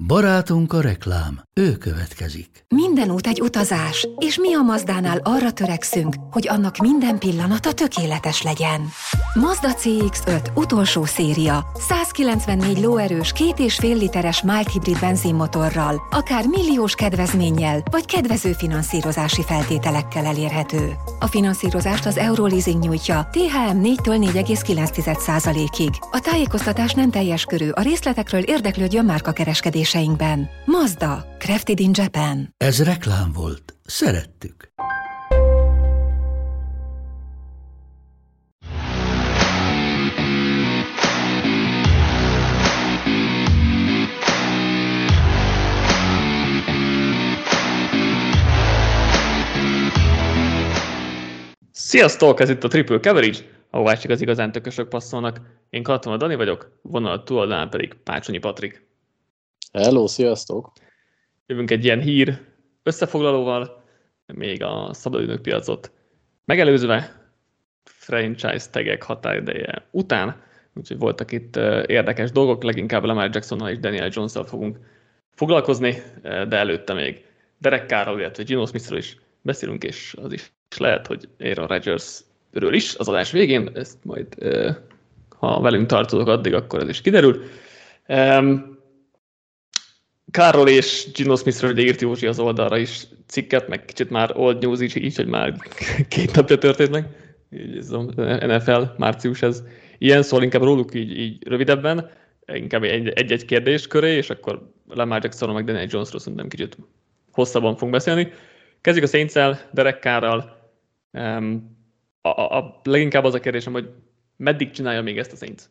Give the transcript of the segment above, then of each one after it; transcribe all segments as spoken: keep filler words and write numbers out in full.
Barátunk a reklám, ő következik. Minden út egy utazás, és mi a Mazdánál arra törekszünk, hogy annak minden pillanata tökéletes legyen. Mazda cé iksz öt utolsó széria, százkilencvennégy lóerős, két és fél literes mild hibrid benzinmotorral, akár milliós kedvezménnyel, vagy kedvező finanszírozási feltételekkel elérhető. A finanszírozást az Euroleasing nyújtja, té há em négytől négy egész kilenc százalékig. A tájékoztatás nem teljes körű, a részletekről érdeklődjön márkakereskedéseinkben. Mazda, crafted in Japan. Ez reklám volt. Szerettük. Sziasztok! Ez itt a Triple Coverage, ahová csak az igazán tökösök passzolnak. Én Katona Dani vagyok, vonal túloldalán pedig Pácsonyi Patrik. Hello, sziasztok! Jövünk egy ilyen hír összefoglalóval, még a szabadidők piacot megelőzve, franchise tagek határideje után, úgyhogy voltak itt érdekes dolgok, leginkább Lamar Jacksonnal és Daniel Jones-szal fogunk foglalkozni, de előtte még Derek Carrról, illetve Geno Smithről is beszélünk, és az is lehet, hogy Aaron Rodgersről is az adás végén, ezt majd, ha velünk tartotok addig, akkor ez is kiderül. Carroll és Geno Smithről írt Józsi az oldalra is cikket, meg kicsit már old news is, így, hogy már két napja történnek. Ez az en ef el, március ez ilyen, szóval inkább róluk így, így rövidebben, inkább egy-egy kérdés köré, és akkor Lamar Jacksonról meg Daniel Jonesról szerintem kicsit hosszabban fogunk beszélni. Kezdjük a Saints-el, Derek Carrral. Um, a, a, a leginkább az a kérdésem, hogy meddig csinálja még ezt a Saints?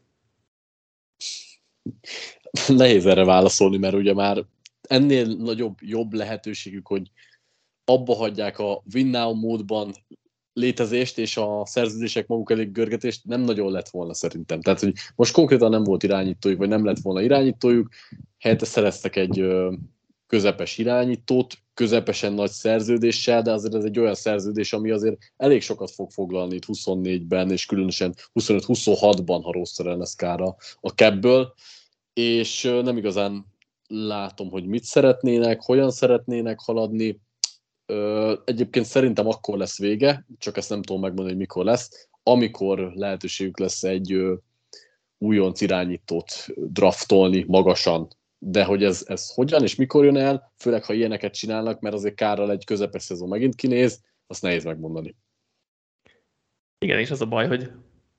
Nehéz erre válaszolni, mert ugye már ennél nagyobb, jobb lehetőségük, hogy abba hagyják a win now módban létezést, és a szerződések maguk elég görgetést nem nagyon lett volna szerintem. Tehát, hogy most konkrétan nem volt irányítójuk, vagy nem lett volna irányítójuk, helyette szereztek egy ö, közepes irányítót, közepesen nagy szerződéssel, de azért ez egy olyan szerződés, ami azért elég sokat fog foglalni itt huszonnégyben, és különösen huszonöt huszonhatban, ha rossz lesz kára a capből, és nem igazán látom, hogy mit szeretnének, hogyan szeretnének haladni. Egyébként szerintem akkor lesz vége, csak ezt nem tudom megmondani, hogy mikor lesz, amikor lehetőségük lesz egy újonc irányítót draftolni magasan. De hogy ez, ez hogyan és mikor jön el, főleg ha ilyeneket csinálnak, mert azért Carrral egy közepes szezon megint kinéz, azt nehéz megmondani. Igen, és az a baj, hogy,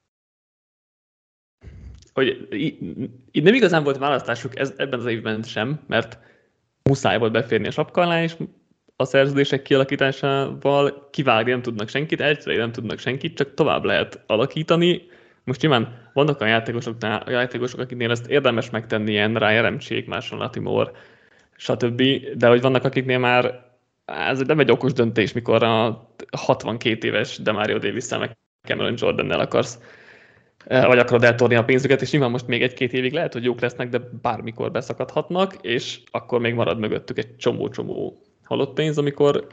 hogy így nem igazán volt választásuk ez, ebben az évben sem, mert muszáj volt beférni a sapka alá, és a szerződések kialakításával kivágni nem tudnak senkit, egyszerűen nem tudnak senkit, csak tovább lehet alakítani. Most nyilván vannak a játékosok, a játékosok, akiknél ezt érdemes megtenni, ilyen Ryan Ramchick, Marshall Latimore, stb. De hogy vannak, akiknél már ez nem egy okos döntés, mikor a hatvankét éves Demario Davis-szel meg Cameron Jordannel akarsz, vagy akarod eltorni a pénzüket, és nyilván most még egy-két évig lehet, hogy jók lesznek, de bármikor beszakadhatnak, és akkor még marad mögöttük egy csomó-csomó halott pénz, amikor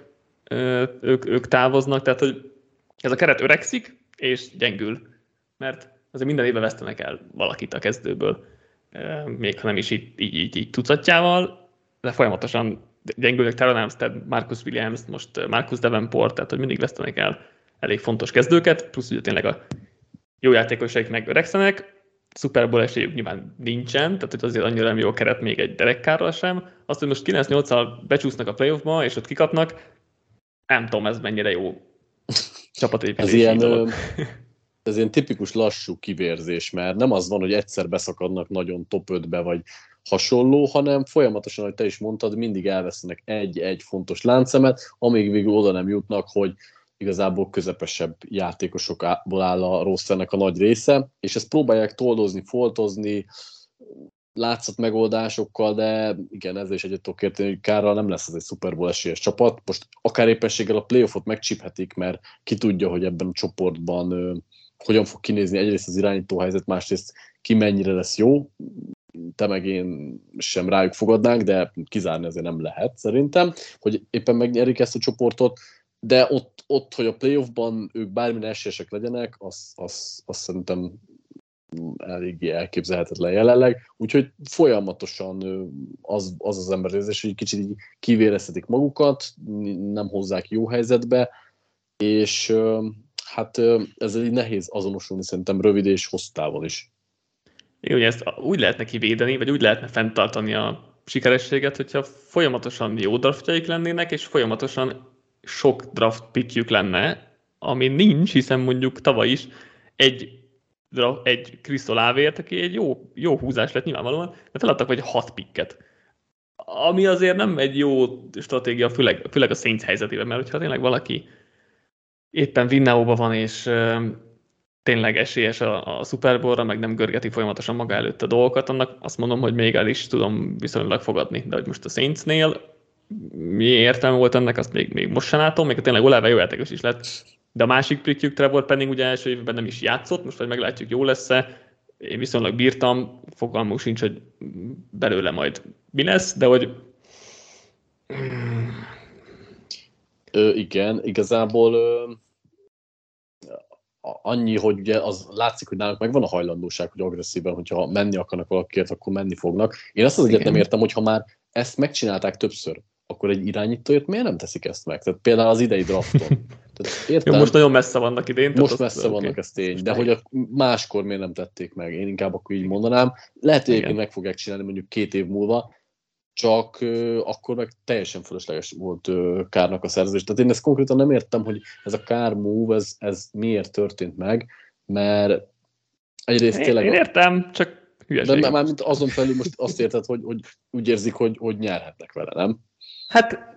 ők, ők távoznak, tehát hogy ez a keret öregszik, és gyengül. Mert azért minden évben vesztenek el valakit a kezdőből, még ha nem is így, így, így, így tucatjával, de folyamatosan gyengülnek Terrell Armstead, Marcus Williams, most Marcus Davenport, tehát hogy mindig vesztenek el elég fontos kezdőket, plusz ugye tényleg a jó játékosaik meg öregszenek, Super Bowl esélyük nyilván nincsen, tehát hogy azért annyira nem jó a keret még egy Derek Carrral sem. Azt, hogy most kilenc nyolccal becsúsznak a playoffba, és ott kikapnak, nem tudom, ez mennyire jó csapatépítési ez dolog. Ilyen, ez ilyen tipikus lassú kivérzés, mert nem az van, hogy egyszer beszakadnak nagyon top ötbe, vagy hasonló, hanem folyamatosan, ahogy te is mondtad, mindig elvesznek egy-egy fontos láncszemet, amíg végül oda nem jutnak, hogy igazából közepesebb játékosokból áll a rosternek a nagy része, és ezt próbálják toldozni, foltozni, látszat megoldásokkal, de igen, ezzel is egyet tudok érteni, hogy Carrral nem lesz ez egy Super Bowl esélyes csapat. Most akár éppenséggel a playoffot megcsíphetik, mert ki tudja, hogy ebben a csoportban ö, hogyan fog kinézni egyrészt az irányítóhelyzet, másrészt ki mennyire lesz jó. Te meg én sem rájuk fogadnánk, de kizárni azért nem lehet szerintem, hogy éppen megnyerik ezt a csoportot, de ott, ott hogy a playoffban ők bármilyen esélyesek legyenek, azt az, az szerintem eléggé elképzelhetetlen jelenleg, úgyhogy folyamatosan az az, az ember érzés, hogy kicsit így kivéreztetik magukat, nem hozzák jó helyzetbe, és hát ezzel így nehéz azonosulni szerintem rövid és hosszú távon is. Igen, ugye ezt úgy lehetne kivédeni, vagy úgy lehetne fenntartani a sikerességet, hogyha folyamatosan jó draftjaik lennének, és folyamatosan sok draft pickjük lenne, ami nincs, hiszen mondjuk tavaly is egy egy Chris Olave-ért, aki egy jó, jó húzás lett nyilvánvalóan, de feladtak vagy hat picket. Ami azért nem egy jó stratégia, főleg, főleg a Saints helyzetében, mert hogyha tényleg valaki éppen Winnow-ban van, és uh, tényleg esélyes a, a Super Bowl-ra, meg nem görgeti folyamatosan maga előtt a dolgokat, annak azt mondom, hogy még el is tudom viszonylag fogadni. De hogy most a Saintsnél mi értelme volt ennek, azt még, még most sem látom, még tényleg Olave jó játékos is lett. De a másik pickjük, Trevor Penning ugye első évben nem is játszott, most majd meglátjuk, jó lesz-e. Én viszonylag bírtam, fogalmunk sincs, hogy belőle majd mi lesz, de hogy... Ö, igen, igazából ö, annyi, hogy ugye az látszik, hogy náluk megvan a hajlandóság, hogy agresszíven, hogyha menni akarnak valakért, akkor menni fognak. Én azt az egyet nem értem, hogy ha már ezt megcsinálták többször, akkor egy irányítóért miért nem teszik ezt meg? Tehát például az idei drafton. Tehát értem, jó, most nagyon messze vannak idén. Most messze az, vannak, okay. Ez tény. De hogy a máskor miért nem tették meg? Én inkább akkor így mondanám. Lehet, hogy egyébként meg fogják csinálni mondjuk két év múlva, csak uh, akkor meg teljesen fölösleges volt uh, Kárnak a szerződés. Tehát én ezt konkrétan nem értem, hogy ez a Kár move, ez, ez miért történt meg, mert egyrészt én, tényleg... Én értem, csak hülyeség. De már mint azon felül most azt érted, hogy, hogy úgy érzik, hogy, hogy nyerhetnek vele, nem? Hát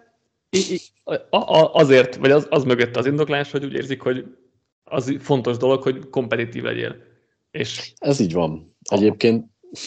azért, vagy az, az mögött az indoklás, hogy úgy érzik, hogy az fontos dolog, hogy kompetitív legyél. És ez így van. Egyébként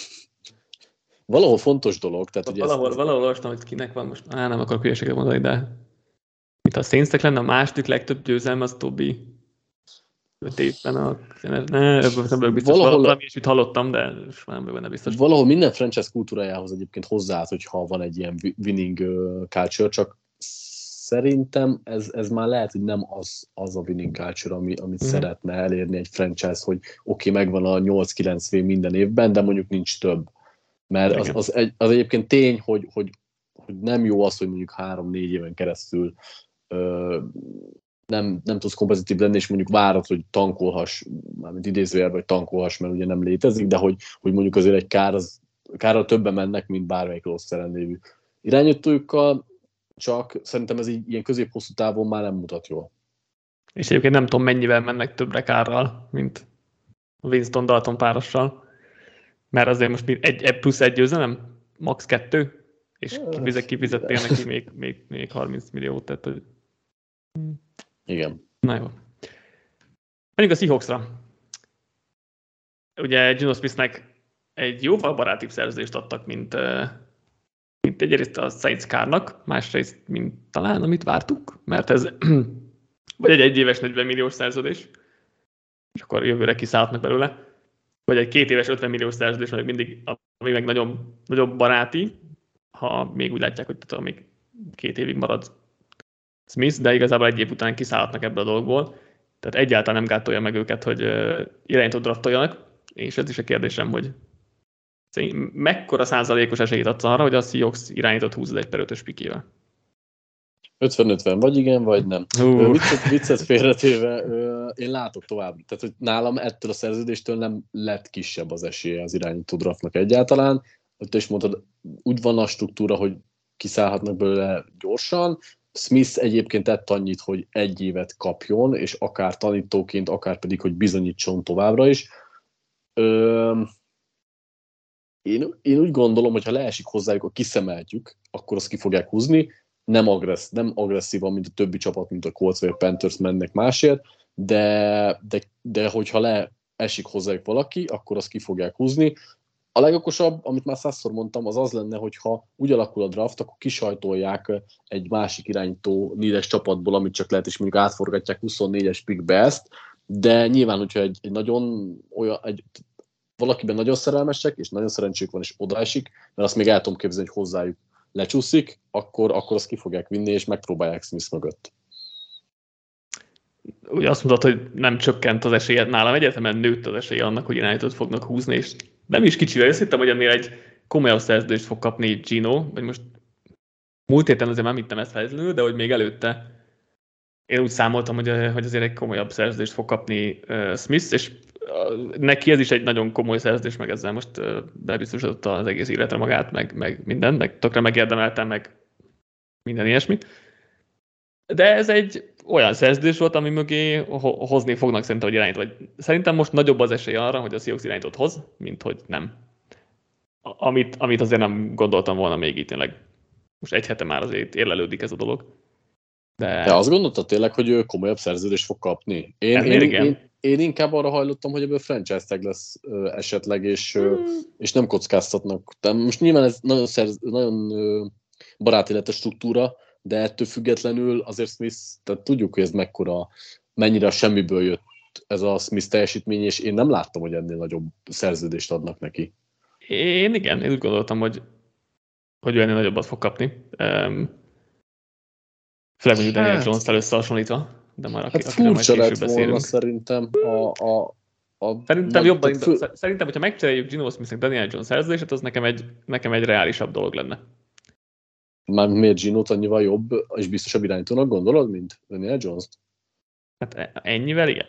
valahol fontos dolog. Tehát, hogy valahol, ez... valahol olvastam, hogy kinek van most, á, nem akarok hülyeséget mondani, de mint a Saintsnek lenne a második legtöbb győzelme, az Tobi öt évben a... Ne, ebből nem vagyok biztos, valahol... valami is itt hallottam, de most már nem vagyok benne biztos. Valahol minden franchise kultúrájához egyébként hozzáállt, hogyha van egy ilyen winning culture, csak szerintem ez, ez már lehet, hogy nem az, az a winning culture, ami, amit mm. szeretne elérni egy franchise, hogy oké, okay, megvan a nyolc-kilenc vé minden évben, de mondjuk nincs több. Mert az, az, egy, az egyébként tény, hogy, hogy, hogy nem jó az, hogy mondjuk három-négy éven keresztül ö, nem, nem tudsz kompetitív lenni, és mondjuk várod, hogy tankolhass, mármint idézőjelben, hogy tankolhass, mert ugye nem létezik, de hogy, hogy mondjuk azért egy kár, az, kárral többen mennek, mint bármelyik rossz szerendévű irányítójukkal, csak szerintem ez így ilyen közép-hosszú távon már nem mutat jól. És egyébként nem tudom, mennyivel mennek többre kárral, mint a Winston Dalton párossal. Mert azért most egy, egy plusz egy győzelem, max. kettő, és kifizet, kifizettél neki még, még, még harminc milliót. Tehát, hogy... Igen. Na jó. Menjünk a Seahawksra. Ugye Geno Smithnek egy jóval barátibb szerződést adtak, mint, mint egyrészt a Saints Kárnak, másrészt, mint talán amit vártuk, mert ez vagy egy egyéves negyven milliós szerződés, és akkor jövőre kiszállhatnak belőle, vagy egy két éves ötven milliós szerződés, vagy mindig, ami meg nagyon, nagyon baráti, ha még úgy látják, hogy tudom, még két évig marad Smith, de igazából egy év után kiszállhatnak ebből a dolgból. Tehát egyáltalán nem gátolja meg őket, hogy irányítót draftoljanak, és ez is a kérdésem, hogy mekkora százalékos esélyt adsz arra, hogy a Seahawks irányítót húzza egy per ötös pikével? ötven-ötven, vagy igen, vagy nem. Uh. Viccet, viccet félretéve, én látok tovább. Tehát, hogy nálam ettől a szerződéstől nem lett kisebb az esélye az irányító draftnak egyáltalán. Te is mondtad, úgy van a struktúra, hogy kiszállhatnak belőle gyorsan. Smith egyébként tett annyit, hogy egy évet kapjon, és akár tanítóként, akár pedig, hogy bizonyítson továbbra is. Ö, én, én úgy gondolom, hogy ha leesik hozzájuk, akkor kiszemeltjük, akkor azt ki fogják húzni. Nem, agressz, nem agresszívan, mint a többi csapat, mint a Colts vagy a Panthers mennek másért, de, de, de hogyha leesik hozzájuk valaki, akkor azt ki fogják húzni. A legokosabb, amit már százszor mondtam, az az lenne, hogyha úgy alakul a draft, akkor kisajtolják egy másik irányító négyes csapatból, amit csak lehet, és mondjuk átforgatják huszonnégyes pickbe ezt, de nyilván, hogyha egy, egy nagyon olyan, egy, valakiben nagyon szerelmesek, és nagyon szerencséjük van, és odaesik, mert azt még el tudom képzelni, hogy hozzájuk lecsúszik, akkor, akkor azt ki fogják vinni, és megpróbálják Smith mögött. ugye azt mondod, hogy nem csökkent az esélye, nálam egyetemen nőtt az esélye annak, hogy irányítót fognak húzni, és nem is kicsivel, azt hittem, hogy ennél egy komolyabb szerződést fog kapni Gino, vagy most múlt héten azért már mittem ezt feltétlenül, de hogy még előtte én úgy számoltam, hogy, hogy azért egy komolyabb szerződést fog kapni uh, Smith, és uh, neki ez is egy nagyon komoly szerződés, meg ezzel most uh, bebiztosította az egész életre magát, meg, meg minden, meg tökre megérdemeltem, meg minden ilyesmi. De ez egy olyan szerződés volt, ami mögé ho- hozni fognak szerintem, hogy irányít. Vagy szerintem most nagyobb az esély arra, hogy a Seahawks irányítót hoz, mint hogy nem. Amit, amit azért nem gondoltam volna még itt tényleg. Most egy hete már azért érlelődik ez a dolog. De, de azt gondoltad tényleg, hogy ő komolyabb szerződést fog kapni? Én, én, én, én inkább arra hajlottam, hogy ebből franchise tag lesz ö, esetleg, és, hmm. ö, és nem kockáztatnak. De most nyilván ez nagyon, szerz, nagyon ö, barátéletes struktúra, de ettől függetlenül azért Smith, tehát tudjuk, hogy ez mekkora, mennyire semmiből jött ez a Smith teljesítmény, és én nem láttam, hogy ennél nagyobb szerződést adnak neki. Én igen, én úgy gondoltam, hogy, hogy ő ennél nagyobbat fog kapni. Um, Főleg mondjuk Daniel hát, Jones-tel összehasonlítva, de már hát furcsa lett volna szerintem a, a, a Szerintem na, jobban, fő... szerintem, hogyha megcseréljük Geno Smith-nek Daniel Jones szerződését, az nekem egy, nekem egy reálisabb dolog lenne. Már miért Geno-t annyival jobb és biztosabb irányítónak gondolod, mint Daniel Jones-t? Hát ennyivel igen.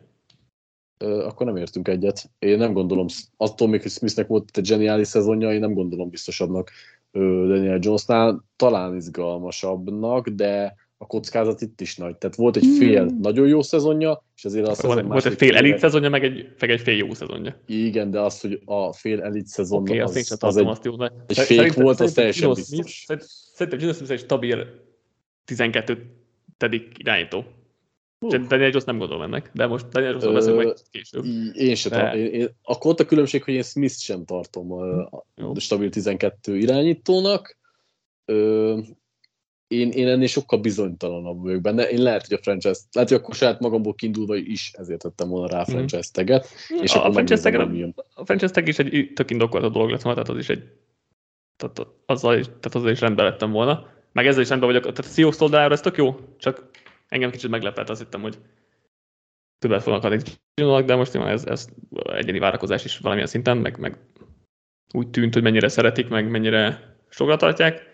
Ö, akkor nem értünk egyet. Én nem gondolom, attól még, hogy Smithnek volt egy zseniális szezonja, én nem gondolom biztosabbnak ö, Daniel Jonesnál, talán izgalmasabbnak, de a kockázat itt is nagy. Tehát volt egy fél hmm. nagyon jó szezonja, és azért a szezon volt egy fél elit szezonja, meg egy, meg egy fél jó szezonja. Igen, de az, hogy a fél elit szezon okay, az, az, az egy, azt jó, egy fék volt, az teljesen biztos. Szerintem Geno Smith egy stabil tizenkettődik irányító. Uh. Daniel Jones nem gondolom ennek, de most Daniel Jones-ról beszélünk meg később. Én sem de... én, én, akkor ott a különbség, hogy én Smith sem tartom a, a stabil tizenkettő irányítónak. Ö, Én, én ennél sokkal bizonytalanabb vagyok benne. Én lehet, hogy a franchise, lehet, hogy akkor saját magamból kiindulva is ezért tettem volna rá a franchise taget. És a, a, franchise tag, a franchise tag is egy tök indokolt a dolog lett volna, tehát az is egy tehát azzal, is, tehát azzal is rendben lettem volna. Meg ezzel is rendben vagyok. Tehát a Seahawks oldalára ez tök jó, csak engem kicsit meglepett, azt hittem, hogy többet fognak adni Gino-nak, de most ez, ez egyéni várakozás is valamilyen szinten, meg, meg úgy tűnt, hogy mennyire szeretik, meg mennyire sokra tartják.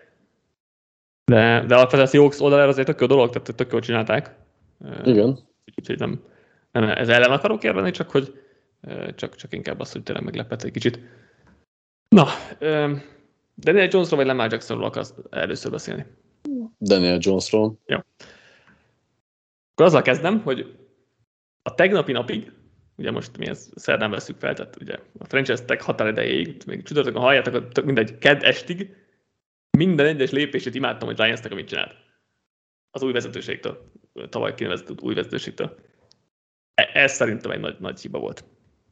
De, de alapvetően a Seahawks oldalára azért tök jó dolog, tehát tök jól csinálták. Igen. Úgyhogy nem, nem ez ellen akarok érvelni, csak hogy csak, csak inkább az, hogy tényleg meglepett egy kicsit. Na, Daniel Jonesról vagy Lamar Jacksonról akarsz először beszélni? Daniel Jonesról. Jó. Akkor azzal kezdem, hogy a tegnapi napig, ugye most mi ezt szerdán veszük fel, tehát ugye a franchise tag határidejéig, még csütörtökön halljátok, mindegy, kedd estig, minden egyes lépését imádtam, hogy Giants-nek, amit csinált. Az új vezetőségtől, tavaly kinevezett új vezetőségtől. Ez szerintem egy nagy, nagy hiba volt.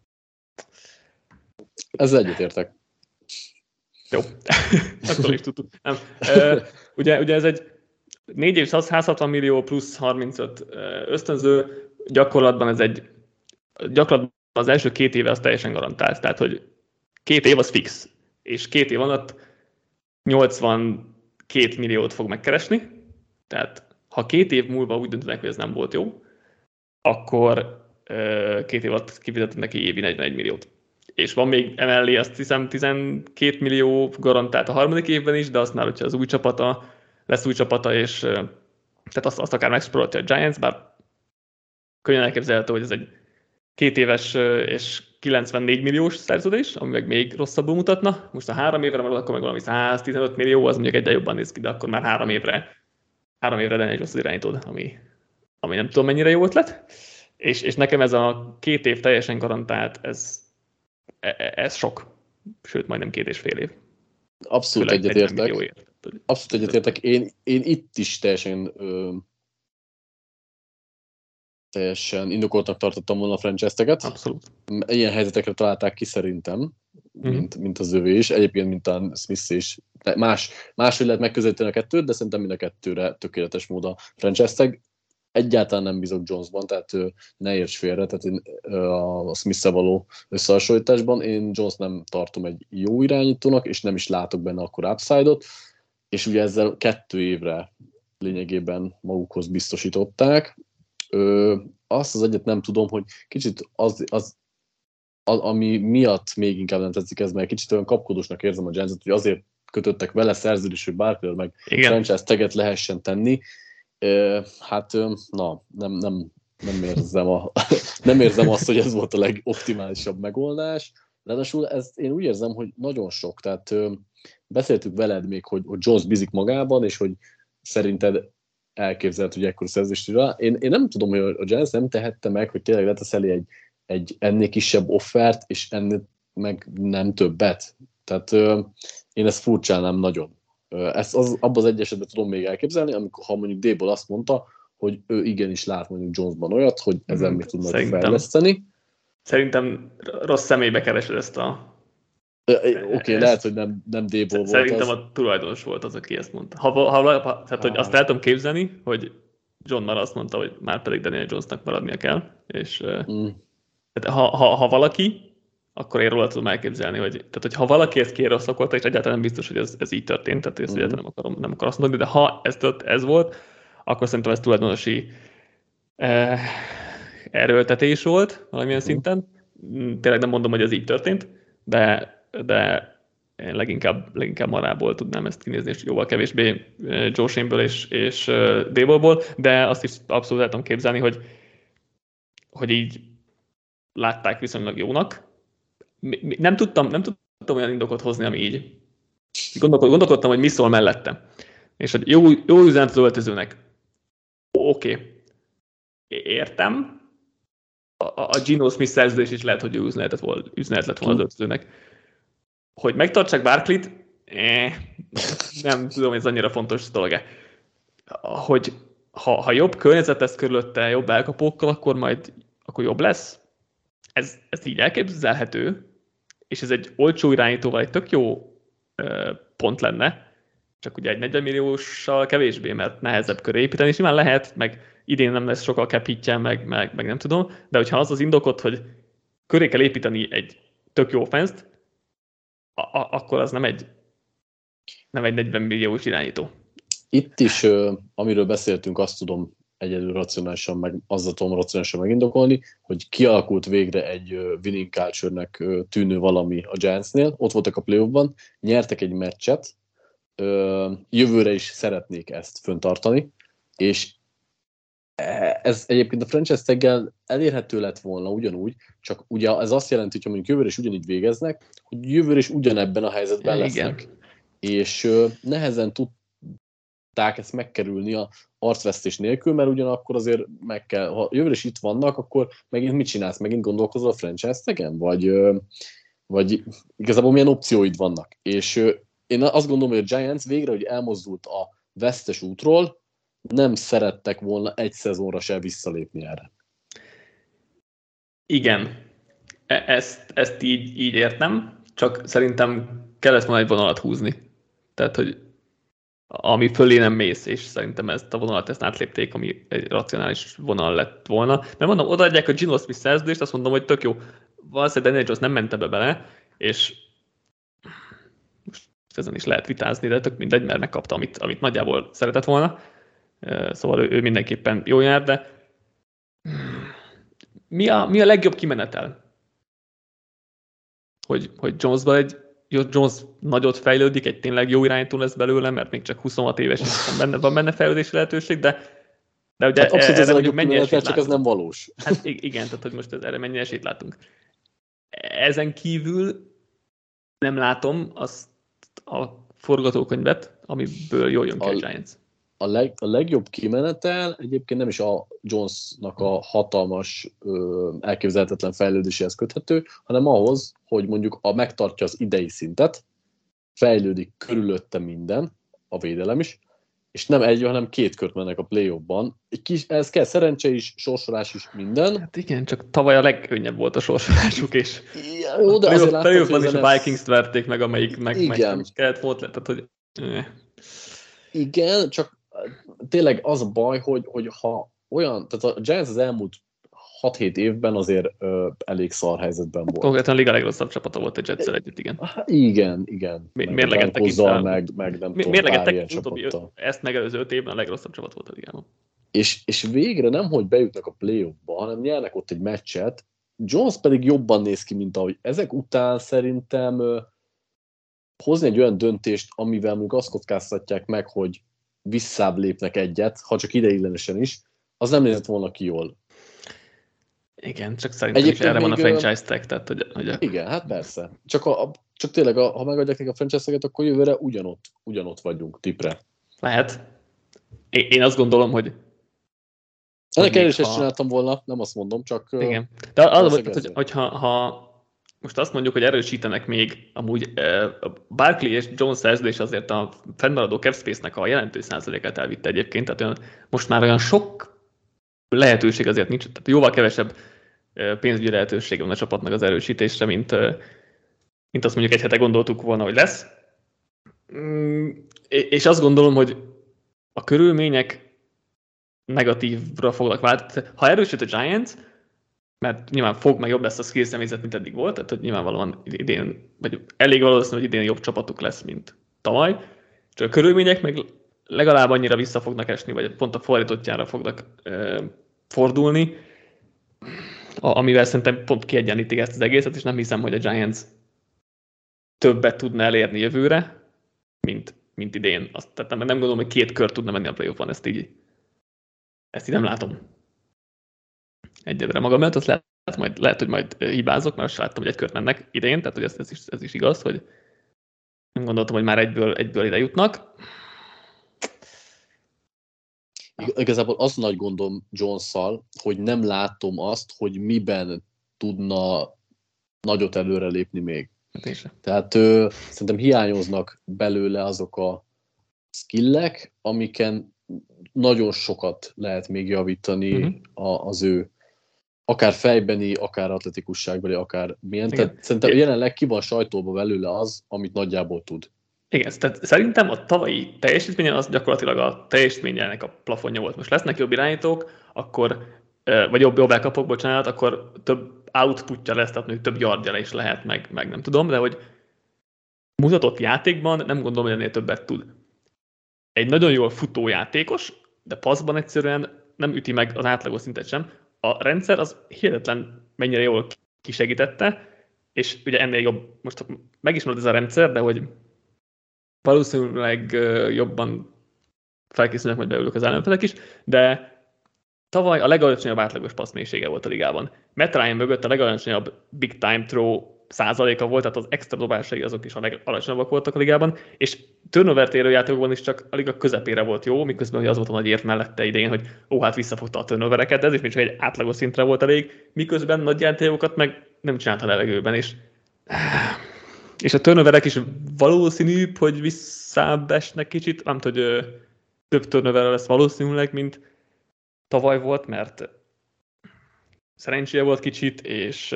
Ezzel egyetértek. Jó, akkor is tudtuk. Nem. Uh, ugye, ugye ez egy négy év száz hatvan millió plusz harmincöt ösztönző, gyakorlatban ez egy, gyakorlatban az első két éve az teljesen garantált, tehát hogy két év az fix, és két év alatt nyolcvankét milliót fog megkeresni, tehát ha két év múlva úgy döntenek, hogy ez nem volt jó, akkor két év alatt kifizetnek neki évi negyvenegy milliót. És van még emellé, azt hiszem tizenkét millió garantált a harmadik évben is, de azt már, hogyha az új csapata, lesz új csapata, és tehát azt, azt akár megspórolhatja a Giants, bár könnyen elképzelhető, hogy ez egy két éves és kilencvennégy milliós szerződés, ami meg még rosszabbul mutatna. Most a három évre marad, akkor meg valami száztizenöt millió, az mondjuk egyre jobban néz ki, de akkor már három évre, három évre Daniel Jones az irányítód, ami, ami nem tudom mennyire jó ötlet. És, és nekem ez a két év teljesen garantált, ez, ez sok. Sőt, majdnem két és fél év. Abszolút egyetértek. Abszolút egyetértek. Én, én itt is teljesen ö, teljesen indokoltnak tartottam volna a franchise-teget. Abszolút. Ilyen helyzetekre találták ki szerintem, mm-hmm. mint, mint az övé is. Egyébként, mint a Smith is. Más, máshogy lehet megközelíteni a kettőt, de szerintem mind a kettőre tökéletes mód a franchise-teg. Egyáltalán nem bízok Jonesban, tehát ne érts félre, tehát én a Smith-szel való összehasonlításban én Jones nem tartom egy jó irányítónak, és nem is látok benne akkor upside-ot, és ugye ezzel kettő évre lényegében magukhoz biztosították. Ö, azt az egyet nem tudom, hogy kicsit az, az, az, ami miatt még inkább nem tetszik ez, mert kicsit olyan kapkodósnak érzem a Giants-et, hogy azért kötöttek vele szerződést, hogy bárpillanat meg Igen. franchise taget lehessen tenni. Ö, hát, na, nem, nem, nem, érzem a, nem érzem azt, hogy ez volt a legoptimálisabb megoldás. Ráadásul ezt én úgy érzem, hogy nagyon sok. Tehát ö, beszéltük veled még, hogy, hogy Jones bízik magában, és hogy szerinted elképzelhető, hogy ekkor szerződést rá. Én, én nem tudom, hogy a Giants nem tehette meg, hogy tényleg letesz elé egy, egy ennél kisebb offert, és ennél meg nem többet. Tehát ö, én ezt furcsálnám nagyon. Ezt az, abban az egy esetben tudom még elképzelni, amikor ha mondjuk Dable azt mondta, hogy ő igenis lát mondjuk Jonesban olyat, hogy ezen még tudnak Szerintem, fejleszteni. Szerintem rossz személybe keresed ezt a... Oké, okay, lehet, hogy nem, nem Dable volt Szerintem az. a tulajdonos volt az, aki ezt mondta. Ha, ha, ha, tehát, hogy azt el tudom képzelni, hogy John Mara azt mondta, hogy már pedig Daniel Jonesnak maradnia kell, és mm. tehát, ha, ha, ha valaki, akkor én róla tudom elképzelni, hogy, tehát, hogy ha valaki ezt kieroszlakolta, és egyáltalán nem biztos, hogy ez, ez így történt, tehát ezt mm. egyáltalán nem akarom, nem akarom azt mondani, de ha ez, tört, ez volt, akkor szerintem ez tulajdonosi eh, erőltetés volt valamilyen mm. szinten. Tényleg nem mondom, hogy ez így történt, de, de én leginkább, leginkább Marából tudnám ezt kinézni, és jóval kevésbé Joe Shane-ből és, és Dable-ból, de azt is abszolút el tudom képzelni, hogy, hogy így látták viszonylag jónak. Nem tudtam, nem tudtam olyan indokot hozni, ami így. Gondolkodtam, hogy mi szól mellette. És hogy jó, jó üzenet az öltözőnek. Oké. Okay. Értem. A, a Geno Smith szerződés is lehet, hogy jó üzenet, volt, üzenet lett volna az öltözőnek. Hogy megtartsák Barkleyt, eh, nem tudom, hogy ez annyira fontos dolog-e. Hogy ha, ha jobb környezet lesz körülötte, jobb elkapókkal, akkor majd akkor jobb lesz. Ez, ez így elképzelhető, és ez egy olcsó irányítóval egy tök jó ö, pont lenne, csak ugye egy negyven millióssal kevésbé, mert nehezebb köré építeni, és nyilván lehet, meg idén nem lesz sokkal cap hitje, meg, meg, meg nem tudom, de hogyha az az indokot, hogy köré kell építeni egy tök jó offense-t, a- a- akkor az nem egy, nem egy negyven milliós irányító. Itt is, amiről beszéltünk, azt tudom egyedül racionálisan, meg azzal tudom racionálisan megindokolni, hogy kialakult végre egy winning culture-nek tűnő valami a Giantsnél, ott voltak a playoffban, nyertek egy meccset, jövőre is szeretnék ezt föntartani, és ez egyébként a franchise taggel elérhető lett volna ugyanúgy, csak ugye ez azt jelenti, hogy ha mondjuk jövőre is ugyanígy végeznek, hogy jövőre is ugyanebben a helyzetben lesznek. Igen. És nehezen tudták ezt megkerülni a arcvesztés nélkül, mert ugyanakkor azért meg kell, ha jövőre is itt vannak, akkor megint mit csinálsz? Megint gondolkozol a franchise taggen? Vagy, vagy igazából milyen opcióid vannak? És én azt gondolom, hogy a Giants végre, hogy elmozdult a vesztes útról, nem szerettek volna egy szezonra se visszalépni erre. Igen. Ezt, ezt így, így értem, csak szerintem kellett volna egy vonalat húzni. Tehát, hogy ami fölé nem mész, és szerintem ezt a vonalat ezt átlépték, ami egy racionális vonal lett volna. Mert mondom, odaadják a Geno Smith szerződést, azt mondom, hogy tök jó. Valószínűleg Daniel Jones nem ment ebbe bele, és most ezen is lehet vitázni, de tök mindegy, mert megkapta, amit, amit nagyjából szeretett volna. Szóval ő, ő mindenképpen jó jár, de mi a, mi a legjobb kimenetel? Hogy, hogy Jonesban egy Jones nagyot fejlődik, egy tényleg jó irányító lesz belőle, mert még csak huszonhat éves, és van benne, van benne fejlődési lehetőség, de, de ugye hát abszolút ez a legjobb mennyi kimenetel, csak ez nem valós. Hát igen, tehát hogy most erre mennyi esélyt látunk. Ezen kívül nem látom azt a forgatókönyvet, amiből jól jön ki a Giants. A, leg, a legjobb kimenetel egyébként nem is a Jonesnak a hatalmas, ö, elképzelhetetlen fejlődéséhez köthető, hanem ahhoz, hogy mondjuk a megtartja az idei szintet, fejlődik körülötte minden, a védelem is, és nem egy, hanem két kört mennek a play-offban. Egy kis, ez kell szerencse is, sorsolás is, minden. Hát igen, csak tavaly a legkönnyebb volt a sorsolásuk, és ja, jó, de azért láttam, hogy is a Vikings-t verték meg, amelyik meg, meg nem is kellett volt, tehát hogy... Igen, csak tényleg az a baj, hogy, hogy ha olyan, tehát a Giants az elmúlt hat-hét évben azért ö, elég szar helyzetben volt. Konkrétan a liga legrosszabb csapata volt a Jetszel együtt, igen. Igen, igen. Mérlegettek hozzá, meg, meg nem tudom, mérlegettek, utóbbi, ezt megelőző öt évben a legrosszabb csapat volt a ligában. és, és végre nem, hogy bejutnak a playoffba, hanem nyernek ott egy meccset, Jones pedig jobban néz ki, mint ahogy ezek után szerintem ö, hozni egy olyan döntést, amivel mondjuk azt kockáztatják meg, hogy visszább lépnek egyet, ha csak ideiglenesen is, az nem nézett volna ki jól. Igen, csak szerintem is erre van a franchise tag, tehát hogy, hogy a... Igen, hát persze. Csak, a, csak tényleg, a, ha megadják nekik a franchise-eget, akkor jövőre ugyanott, ugyanott vagyunk tipre. Lehet. Én, én azt gondolom, hogy ennek el is ha... ezt csináltam volna, nem azt mondom, csak... Igen. De az, hogy, hogy, hogy ha, ha most azt mondjuk, hogy erősítenek még, amúgy uh, Barkley és Jones szerződés azért a fennmaradó cap space-nek a jelentős százalékát elvitte egyébként, tehát olyan, most már olyan sok lehetőség azért nincs, tehát jóval kevesebb uh, pénzügyi lehetősége van a csapatnak az erősítésre, mint, uh, mint azt mondjuk egy hete gondoltuk volna, hogy lesz. Mm, és azt gondolom, hogy a körülmények negatívra foglak váltani. Ha erősít a Giants, mert nyilván fog, meg jobb lesz a skill személyzet, mint eddig volt, tehát hogy nyilvánvalóan idén, vagy elég valószínű, hogy idén jobb csapatuk lesz, mint tavaly, csak a körülmények meg legalább annyira vissza fognak esni, vagy pont a fordítottjára fognak ö, fordulni, a, amivel szerintem pont kiegyenlítik ezt az egészet, és nem hiszem, hogy a Giants többet tudna elérni jövőre, mint, mint idén. Azt, tehát nem, nem gondolom, hogy két kör tudna menni a playoffban, ezt így, ezt így nem látom. Egyedre magam mellett, azt lehet, majd, lehet, hogy majd hibázok, mert azt láttam, hogy egy kört mennek idén, tehát hogy ez, ez, is, ez is igaz, hogy nem gondoltam, hogy már egyből, egyből ide jutnak. Igazából az nagy gondom Jones-szal, hogy nem látom azt, hogy miben tudna nagyot előre lépni még. Hát Tehát ö, szerintem hiányoznak belőle azok a skillek, amiken nagyon sokat lehet még javítani uh-huh. a, az ő akár fejbeni, akár atletikusságbeli, akár milyen. Igen. Tehát szerintem Igen. jelenleg ki van sajtolva belőle az, amit nagyjából tud. Igen, tehát szerintem a tavalyi teljesítményen az gyakorlatilag a teljesítményének a plafonja volt. Most lesznek jobb irányítók, akkor, vagy jobb, jobb elkapok, bocsánat, akkor több outputja lesz, tehát még több yardja is lehet, meg, meg nem tudom, de hogy mutatott játékban nem gondolom, hogy ennél többet tud. Egy nagyon jól futó játékos, de passzban egyszerűen nem üti meg az átlagos szintet sem. A rendszer az hihetetlen mennyire jól kisegítette, és ugye ennél jobb, most megismered ez a rendszer, de hogy valószínűleg jobban felkészülnek, majd beülök az ellenfelek is, de tavaly a legalacsonyabb átlagos passzmélysége volt a ligában. Matt Ryan mögött a legalacsonyabb big time throw százaléka volt, tehát az extra dobásai azok is a legalacsonyabbak voltak a ligában, és turnover érő játékokban is csak a liga közepére volt jó, miközben az volt a nagy érv mellette idején, hogy ó, hát visszafogta a turnovereket, ez is még csak egy átlagos szintre volt elég, miközben nagy játékokat meg nem csinálta a levegőben, és, és a turnoverek is valószínűbb, hogy visszább esnek kicsit, nem tudom, hogy több turnover lesz valószínűleg, mint tavaly volt, mert szerencséje volt kicsit, és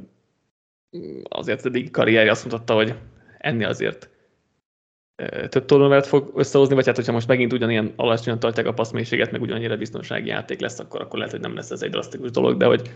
azért eddig karrierje azt mutatta, hogy ennél azért több turnovert fog összehozni, vagy hát, hogyha most megint ugyanilyen alacsonyan tartják a passzmélységet, meg ugyanannyira biztonsági játék lesz, akkor, akkor lehet, hogy nem lesz ez egy drasztikus dolog, de hogy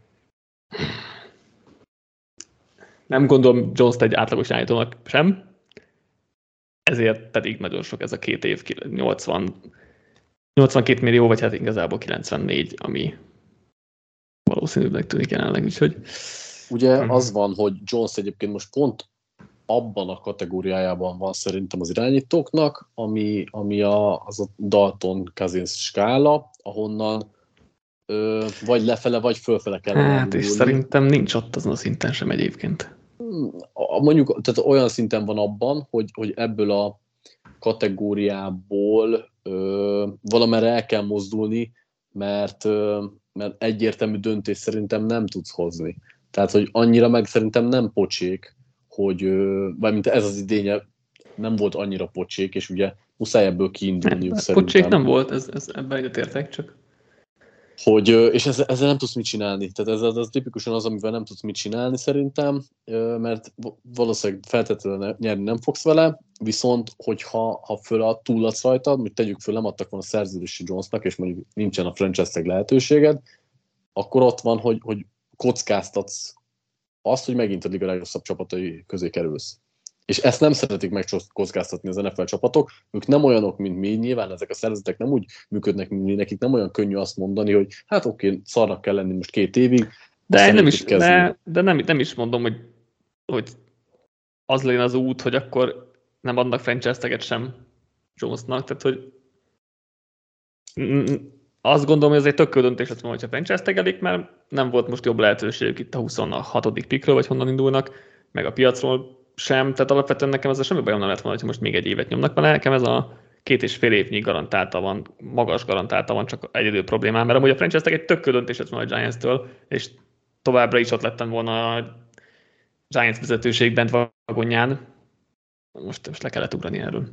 nem gondolom Jones-t egy átlagos irányítónak sem, ezért pedig nagyon sok ez a két év, nyolcvan, nyolcvankét millió, vagy hát igazából kilencvennégy, ami valószínűbbnek tűnik jelenleg, úgyhogy ugye uh-huh. az van, hogy Jones egyébként most pont abban a kategóriájában van szerintem az irányítóknak, ami, ami a, az a Dalton-Cousins skála, ahonnan ö, vagy lefele, vagy fölfele kellene hát, indulni. És szerintem nincs ott azon a szinten sem egyébként. Mondjuk, tehát olyan szinten van abban, hogy, hogy ebből a kategóriából ö, valamerre el kell mozdulni, mert, ö, mert egyértelmű döntés szerintem nem tudsz hozni. Tehát, hogy annyira meg szerintem nem pocsék, hogy, mint ez az idénye nem volt annyira pocsék, és ugye muszáj ebből kiindulniuk szerintem. Pocsék nem volt, ez, ez ebben egyetértek csak. Hogy, és ezzel, ezzel nem tudsz mit csinálni. Tehát ez, ez tipikusan az, amivel nem tudsz mit csinálni szerintem, mert valószínűleg feltétlenül nyerni nem fogsz vele, viszont hogyha ha föl a túladsz rajtad, hogy tegyük föl, nem adtak volna a szerződési Jonesnak, és mondjuk nincsen a franchise-tag lehetőséged, akkor ott van, hogy, hogy kockáztatsz azt, hogy megint a liga legrosszabb csapatai közé kerülsz. És ezt nem szeretik megkockáztatni az en ef el csapatok. Ők nem olyanok, mint mi, nyilván ezek a szervezetek nem úgy működnek, mint mi, nekik nem olyan könnyű azt mondani, hogy hát oké, okay, szarnak kell lenni most két évig. De, nem is, de, de nem, nem is mondom, hogy, hogy az legyen az út, hogy akkor nem adnak franchise taget sem Jonesnak, tehát hogy azt gondolom, hogy ez egy tök jó döntés lesz, hogyha franchise tagelik, mert nem volt most jobb lehetőségük itt a huszonhatodik pickről, vagy honnan indulnak, meg a piacról sem, tehát alapvetően nekem ezzel semmi bajom nem lett volna, hogyha most még egy évet nyomnak vele, nekem ez a két és fél évnyi garantálta van, magas garantálta van, csak egyedül problémám, mert amúgy a franchise tag egy tök jó döntés lett volna a Giants-től, és továbbra is ott lettem volna a Giants vezetőség bent vagonján. Most, most le kellett ugrani erről.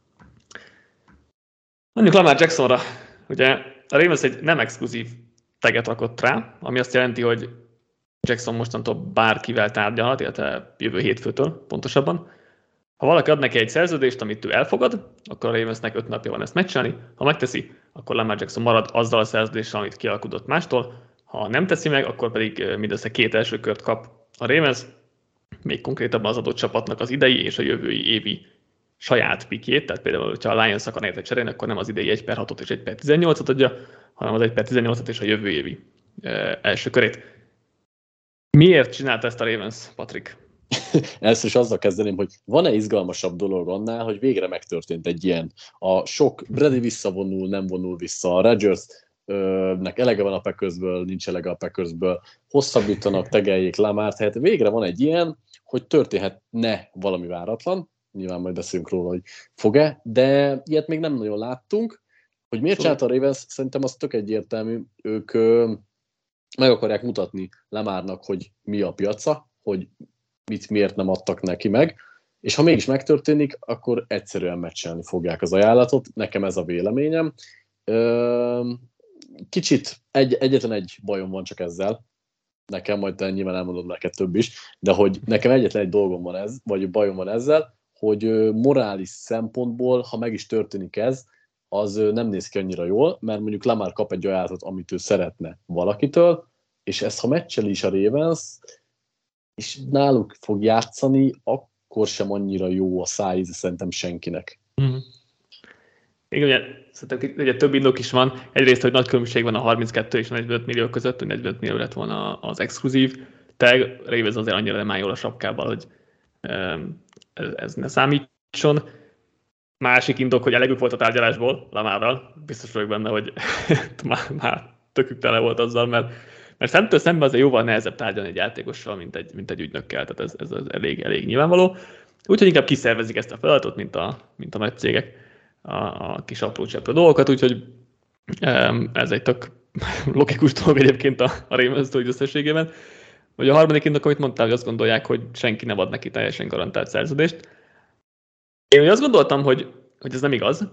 Mondjuk Lamar Jacksonra, ugye a Ravens egy nem exkluzív taget rakott rá, ami azt jelenti, hogy Jackson mostantól bárkivel tárgyalhat, illetve jövő hétfőtől pontosabban. Ha valaki ad neki egy szerződést, amit ő elfogad, akkor a Ravensnek öt napja van ezt meccselni. Ha megteszi, akkor Lamar Jackson marad azzal a szerződéssel, amit kialkudott mástól. Ha nem teszi meg, akkor pedig mindössze két első kört kap a Ravens, még konkrétabban az adott csapatnak az idei és a jövői évi saját pikjét, tehát például, hogyha a Lions akar egyet cserélni, akkor nem az idei egy per hatot és egy per tizennyolcat adja, hanem az egy per tizennyolcat és a jövő évi e, első körét. Miért csinálta ezt a Ravens, Patrik? Először is azzal kezdeném, hogy van-e izgalmasabb dolog annál, hogy végre megtörtént egy ilyen. A sok Brady visszavonul, nem vonul vissza, a Rodgersnek elege van a Packersből, nincs elege a Packersből, hosszabbítanak, tegeljék Lamart, hát végre van egy ilyen, hogy történhetne valami váratlan, nyilván majd beszélünk róla, hogy fog-e, de ilyet még nem nagyon láttunk. Hogy miért csinálta a Ravens, szerintem az tök egyértelmű, ők ö, meg akarják mutatni Lamarnak, hogy mi a piaca, hogy mit miért nem adtak neki meg, és ha mégis megtörténik, akkor egyszerűen meccselni fogják az ajánlatot, nekem ez a véleményem. Ö, kicsit egy, egyetlen egy bajom van csak ezzel, nekem majd te nyilván elmondod neked több is, de hogy nekem egyetlen egy dolgom van ez, vagy bajom van ezzel, hogy morális szempontból, ha meg is történik ez, az nem néz ki annyira jól, mert mondjuk Lamar kap egy ajánlatot, amit ő szeretne valakitől, és ezt ha meccseli is a Ravens, és náluk fog játszani, akkor sem annyira jó a szájíze szerintem senkinek. Mm. Igen, ugye, szerintem ugye több indok is van. Egyrészt, hogy nagy különbség van a harminckettő és negyvenöt millió között, hogy negyvenöt millió lett volna az exkluzív tag. Ravens azért annyira nem áll jól a sapkával, hogy ez, ez ne számítson. Másik indok, hogy elegük volt a tárgyalásból Lamarral. Biztos vagyok benne, hogy már, már tökük tele volt azzal, mert, mert szemtől szemben azért jóval nehezebb tárgyalni egy játékossal, mint egy, mint egy ügynökkel. Tehát ez, ez az elég, elég nyilvánvaló. Úgyhogy inkább kiszervezik ezt a feladatot, mint a, mint a nagy cégek. A, a kis apró cseprő dolgokat, úgyhogy ez egy tök logikus dolog egyébként a, a Ravens-től összességében. Vagy a harmadik indok, amit mondtál, hogy azt gondolják, hogy senki nem ad neki teljesen garantált szerződést. Én úgy azt gondoltam, hogy, hogy ez nem igaz,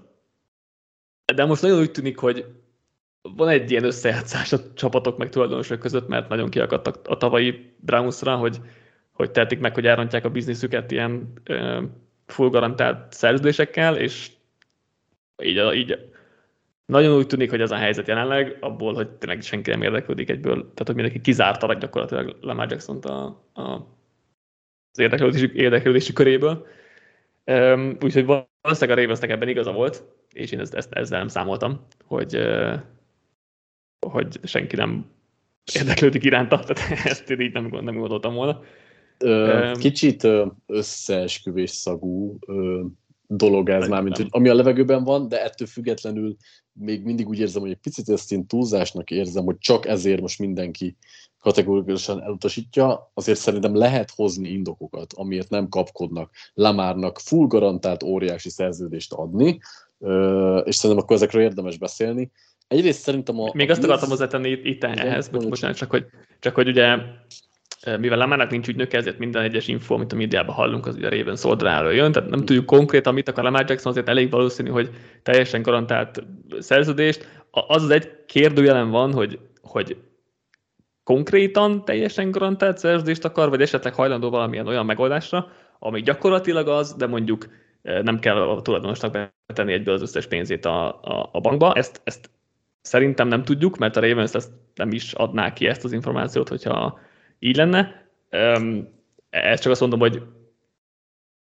de most nagyon úgy tűnik, hogy van egy ilyen összejátszás a csapatok meg tulajdonosok között, mert nagyon kiakadtak a tavalyi Brownsra, hogy, hogy tehetik meg, hogy elrontják a bizniszüket ilyen uh, full garantált szerződésekkel, és így, így nagyon úgy tűnik, hogy ez a helyzet jelenleg, abból, hogy tényleg senki nem érdeklődik egyből, tehát hogy mindenki kizárta gyakorlatilag Lamar Jackson-t a, a, az érdeklődési, érdeklődési köréből. Um, úgyhogy valószínűleg a Ravensnek ebben igaza volt, és én ezt, ezt, ezzel nem számoltam, hogy, uh, hogy senki nem érdeklődik iránta, tehát ezt így nem, nem gondoltam volna. Ö, um, kicsit összeesküvés szagú ö, dolog ez már, mint hogy ami a levegőben van, de ettől függetlenül még mindig úgy érzem, hogy egy picit ezt én túlzásnak érzem, hogy csak ezért most mindenki kategórikusan elutasítja, azért szerintem lehet hozni indokokat, amiért nem kapkodnak Lamarnak full garantált óriási szerződést adni, és szerintem akkor ezekről érdemes beszélni. Egyrészt szerintem a... Még a azt akartam hozzátenni itt, itt ehhez, bocsánat, csak hogy, csak hogy ugye mivel Lamarnak nincs ügynöke, ezért minden egyes info, amit a médiában hallunk, az ugye a Ravens oldaláról jön, tehát nem tudjuk konkrétan, mit akar Lamar Jackson, azért elég valószínű, hogy teljesen garantált szerződést. Az az egy kérdőjelen van, hogy, hogy konkrétan teljesen garantált szerződést akar, vagy esetleg hajlandó valamilyen olyan megoldásra, ami gyakorlatilag az, de mondjuk nem kell a tulajdonosnak betenni egyből az összes pénzét a, a, a bankba. Ezt, ezt szerintem nem tudjuk, mert a Ravens ezt nem is adná ki ezt az információt, hogyha így lenne. Ezt csak azt mondom, hogy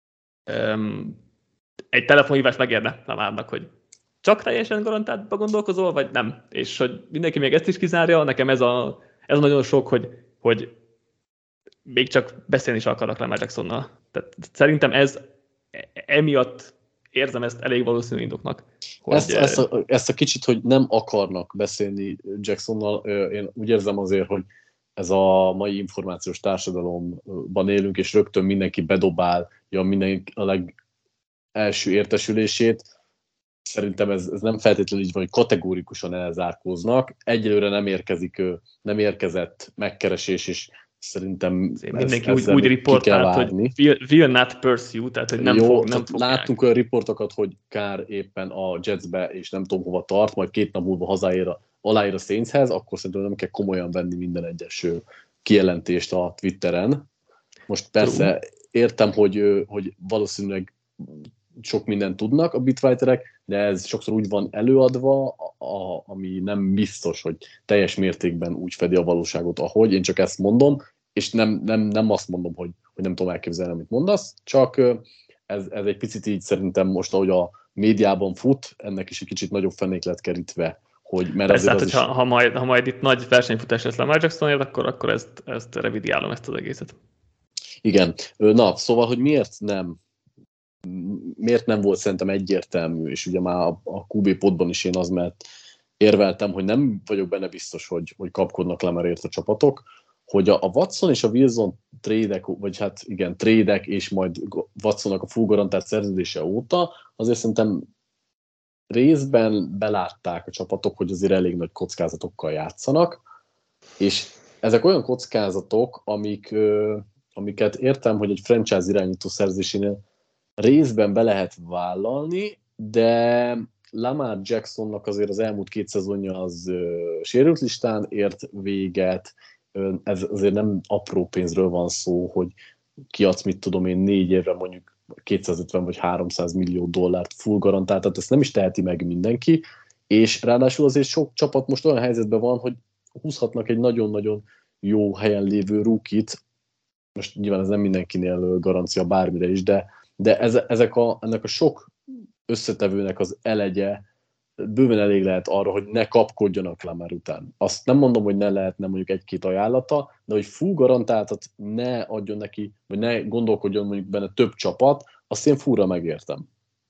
um, egy telefonhívás megérne Lamarnak, hogy csak teljesen garantáltba gondolkozol, vagy nem? És hogy mindenki még ezt is kizárja, nekem ez a, ez nagyon sok, hogy, hogy még csak beszélni is akarnak Lamar Jacksonnal. Tehát szerintem ez emiatt érzem ezt elég valószínű indoknak. Hogy ezt, ezt, a, ezt a kicsit, hogy nem akarnak beszélni Jacksonnal, én úgy érzem azért, hogy ez a mai információs társadalomban élünk, és rögtön mindenki bedobálja minden, a legelső értesülését. Szerintem ez, ez nem feltétlenül így van, hogy kategórikusan elzárkóznak. Egyelőre nem érkezik, nem érkezett megkeresés, és szerintem mindenki úgy, úgy riportált, hogy will, will not pursue, tehát hogy nem, Jó, fog, nem fogják. Láttunk olyan riportokat, hogy Kár éppen a Jetsbe, és nem tudom hova tart, majd két nap múlva hazáér aláír a Saintshez, akkor szerintem nem kell komolyan venni minden egyes kijelentést a Twitteren. Most persze értem, hogy, hogy valószínűleg sok mindent tudnak a beatwriterek, de ez sokszor úgy van előadva, a, ami nem biztos, hogy teljes mértékben úgy fedi a valóságot, ahogy. Én csak ezt mondom, és nem, nem, nem azt mondom, hogy, hogy nem tudom elképzelni, amit mondasz, csak ez, ez egy picit így szerintem most, ahogy a médiában fut, ennek is egy kicsit nagyobb fenék lett kerítve. Hogy, mert persze, hát, az hogyha, is... ha, majd, ha majd itt nagy versenyfutás lesz Lamar Jacksonért, akkor, akkor ezt, ezt revidiálom, ezt az egészet. Igen. Na, szóval, hogy miért nem miért nem volt szerintem egyértelmű, és ugye már a, a kú bé podban is én az, mert érveltem, hogy nem vagyok benne biztos, hogy, hogy kapkodnak Lamarért a csapatok, hogy a, a Watson és a Wilson trédek, vagy hát igen, trédek, és majd Watsonnak a full garantált szerződése óta, azért szerintem részben belátták a csapatok, hogy azért elég nagy kockázatokkal játszanak, és ezek olyan kockázatok, amik, amiket értem, hogy egy franchise irányító szerzésénél részben be lehet vállalni, de Lamar Jacksonnak azért az elmúlt két szezonja az ö, sérült listán ért véget, ö, ez azért nem apró pénzről van szó, hogy kiadsz, mit tudom én, négy évre mondjuk kétszázötven vagy háromszáz millió dollárt full garantált, tehát ezt nem is teheti meg mindenki, és ráadásul azért sok csapat most olyan helyzetben van, hogy húzhatnak egy nagyon-nagyon jó helyen lévő rookie-t, most nyilván ez nem mindenkinél garancia bármire is, de de ez, ezek a, ennek a sok összetevőnek az elegye bőven elég lehet arra, hogy ne kapkodjanak Lamar után. Azt nem mondom, hogy ne lehetne mondjuk egy-két ajánlata, de hogy full garantáltat ne adjon neki, vagy ne gondolkodjon mondjuk benne több csapat, azt én fúra megértem.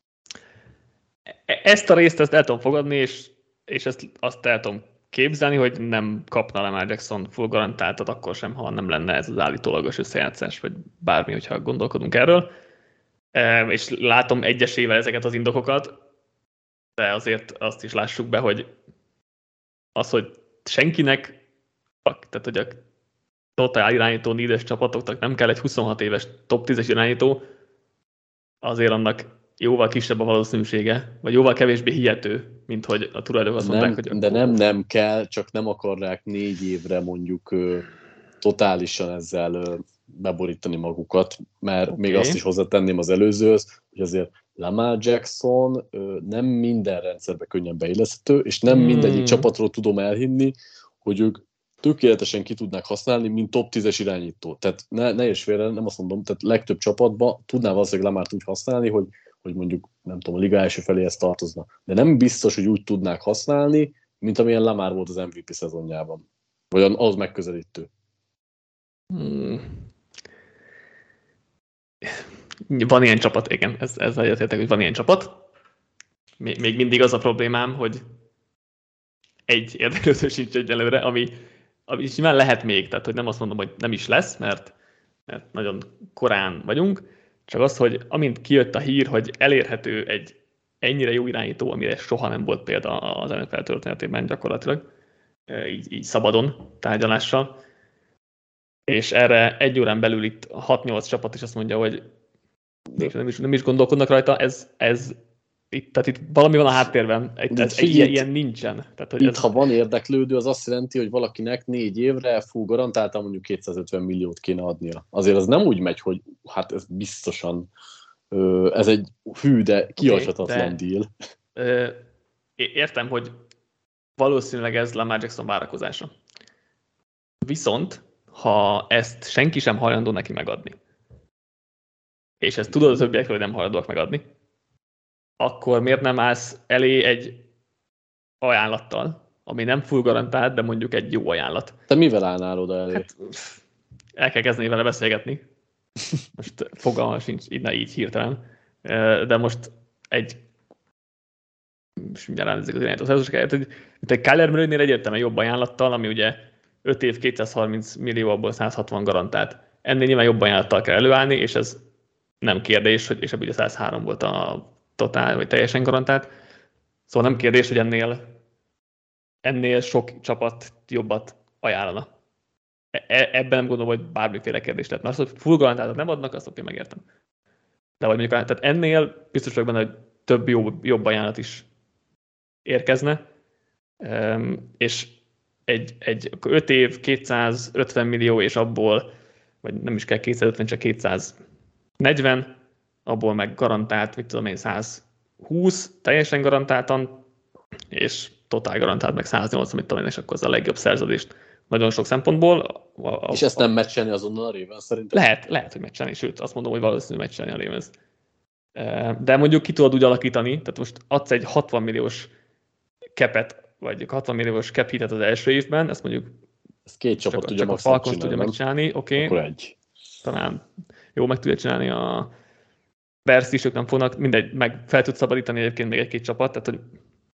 Ezt a részt ezt el tudom fogadni, és, és ezt azt el tudom képzelni, hogy nem kapna Lamar Jackson full garantáltat akkor sem, ha nem lenne ez az állítólagos összejátszás, vagy bármi, hogyha gondolkodunk erről. És látom egyesével ezeket az indokokat, de azért azt is lássuk be, hogy az, hogy senkinek, tehát hogy a totál irányító nídes csapatoknak nem kell egy huszonhat éves top tízes irányító, azért annak jóval kisebb a valószínűsége, vagy jóval kevésbé hihető, mint hogy a tulajdonok azt mondták, hogy... De nem, nem kell, csak nem akarják négy évre mondjuk ö, totálisan ezzel ö, beborítani magukat, mert okay. Még azt is hozzátenném az előzőhöz, hogy azért Lamar Jackson ö, nem minden rendszerbe könnyen beilleszthető, és nem hmm. mindegyik csapatról tudom elhinni, hogy ők tökéletesen ki tudnák használni, mint top tízes irányító. Tehát ne, ne és félre, nem azt mondom, tehát legtöbb csapatban tudná valószínűleg Lamart úgy használni, hogy, hogy mondjuk, nem tudom, a liga első feléhez tartozna. De nem biztos, hogy úgy tudnák használni, mint amilyen Lamar volt az em vé pé szezonjában. Vagy ahhoz megközelítő. Hmm. Van ilyen csapat, igen, ez, ezzel egyetértek, hogy van ilyen csapat. Még, még mindig az a problémám, hogy egy érdeklődő sincs egyelőre, ami, ami is nyilván lehet még, tehát hogy nem azt mondom, hogy nem is lesz, mert, mert nagyon korán vagyunk, csak az, hogy amint kijött a hír, hogy elérhető egy ennyire jó irányító, amire soha nem volt példa az en ef el történetében gyakorlatilag, így, így szabadon tárgyalással, és erre egy órán belül itt hat-nyolc csapat is azt mondja, hogy nem is, nem is gondolkodnak rajta, ez, ez itt, tehát itt valami van a háttérben, itt, ez, figyelj, ilyen, ilyen nincsen. Tehát, hogy itt, ez... ha van érdeklődő, az azt jelenti, hogy valakinek négy évre full garantáltan mondjuk kétszázötven milliót kéne adnia. Azért az nem úgy megy, hogy hát ez biztosan, ez egy hű, de kiadhatatlan okay, deal. Ö, értem, hogy valószínűleg ez Lamar Jackson várakozása. Viszont, ha ezt senki sem hajlandó neki megadni, és ezt tudod a többiekről, hogy nem hajlandóak megadni, akkor miért nem állsz elé egy ajánlattal, ami nem full garantált, de mondjuk egy jó ajánlat. Te mivel állnál oda elé? Hát, el kell kezdeni vele beszélgetni. Most fogalma sincs, így, na, így hirtelen. De most egy és mindjárt ránézzük az irányító szerződéseket, hogy mint egy Kyler Murraynél egyértelműen jobb ajánlattal, ami ugye öt év kétszázharminc millió, abból száz hatvan garantált. Ennél nyilván jobb ajánlattal kell előállni, és ez nem kérdés, hogy, és ebből ugye száz három volt a totál, vagy teljesen garantált. Szóval nem kérdés, hogy ennél, ennél sok csapat jobbat ajánlana. E- ebben nem gondolom, hogy bármiféle kérdés lett. Mert azt, hogy full garantáltat nem adnak, azt oké, megértem. De vagy mondjuk, tehát ennél biztos vagyok benne, hogy több jobb, jobb ajánlat is érkezne, és egy, egy öt év, kétszázötven millió, és abból, vagy nem is kell kétszázötven, csak kétszáznegyven, abból meg garantált, mit tudom én, száz húsz teljesen garantáltan, és totál garantált meg száz nyolcvan, mit tudom én, és akkor az a legjobb szerződést nagyon sok szempontból. A, a, és ezt nem meccselni azonnal a Ravens szerintem? Lehet, lehet, hogy meccselni, sőt, azt mondom, hogy valószínű meccselni a Ravens. De mondjuk ki tudod úgy alakítani, tehát most adsz egy hatvan milliós capet, vagy hatvan milliós cap hitet az első évben, ezt mondjuk ezt két csapat csak, tudja csak a Falcons tudja megcsinálni, oké. Okay. Akkor egy. Talán jó meg tudja csinálni a Bears is, ők nem fognak, mindegy, meg fel tud szabadítani egyébként még egy-két csapat, tehát hogy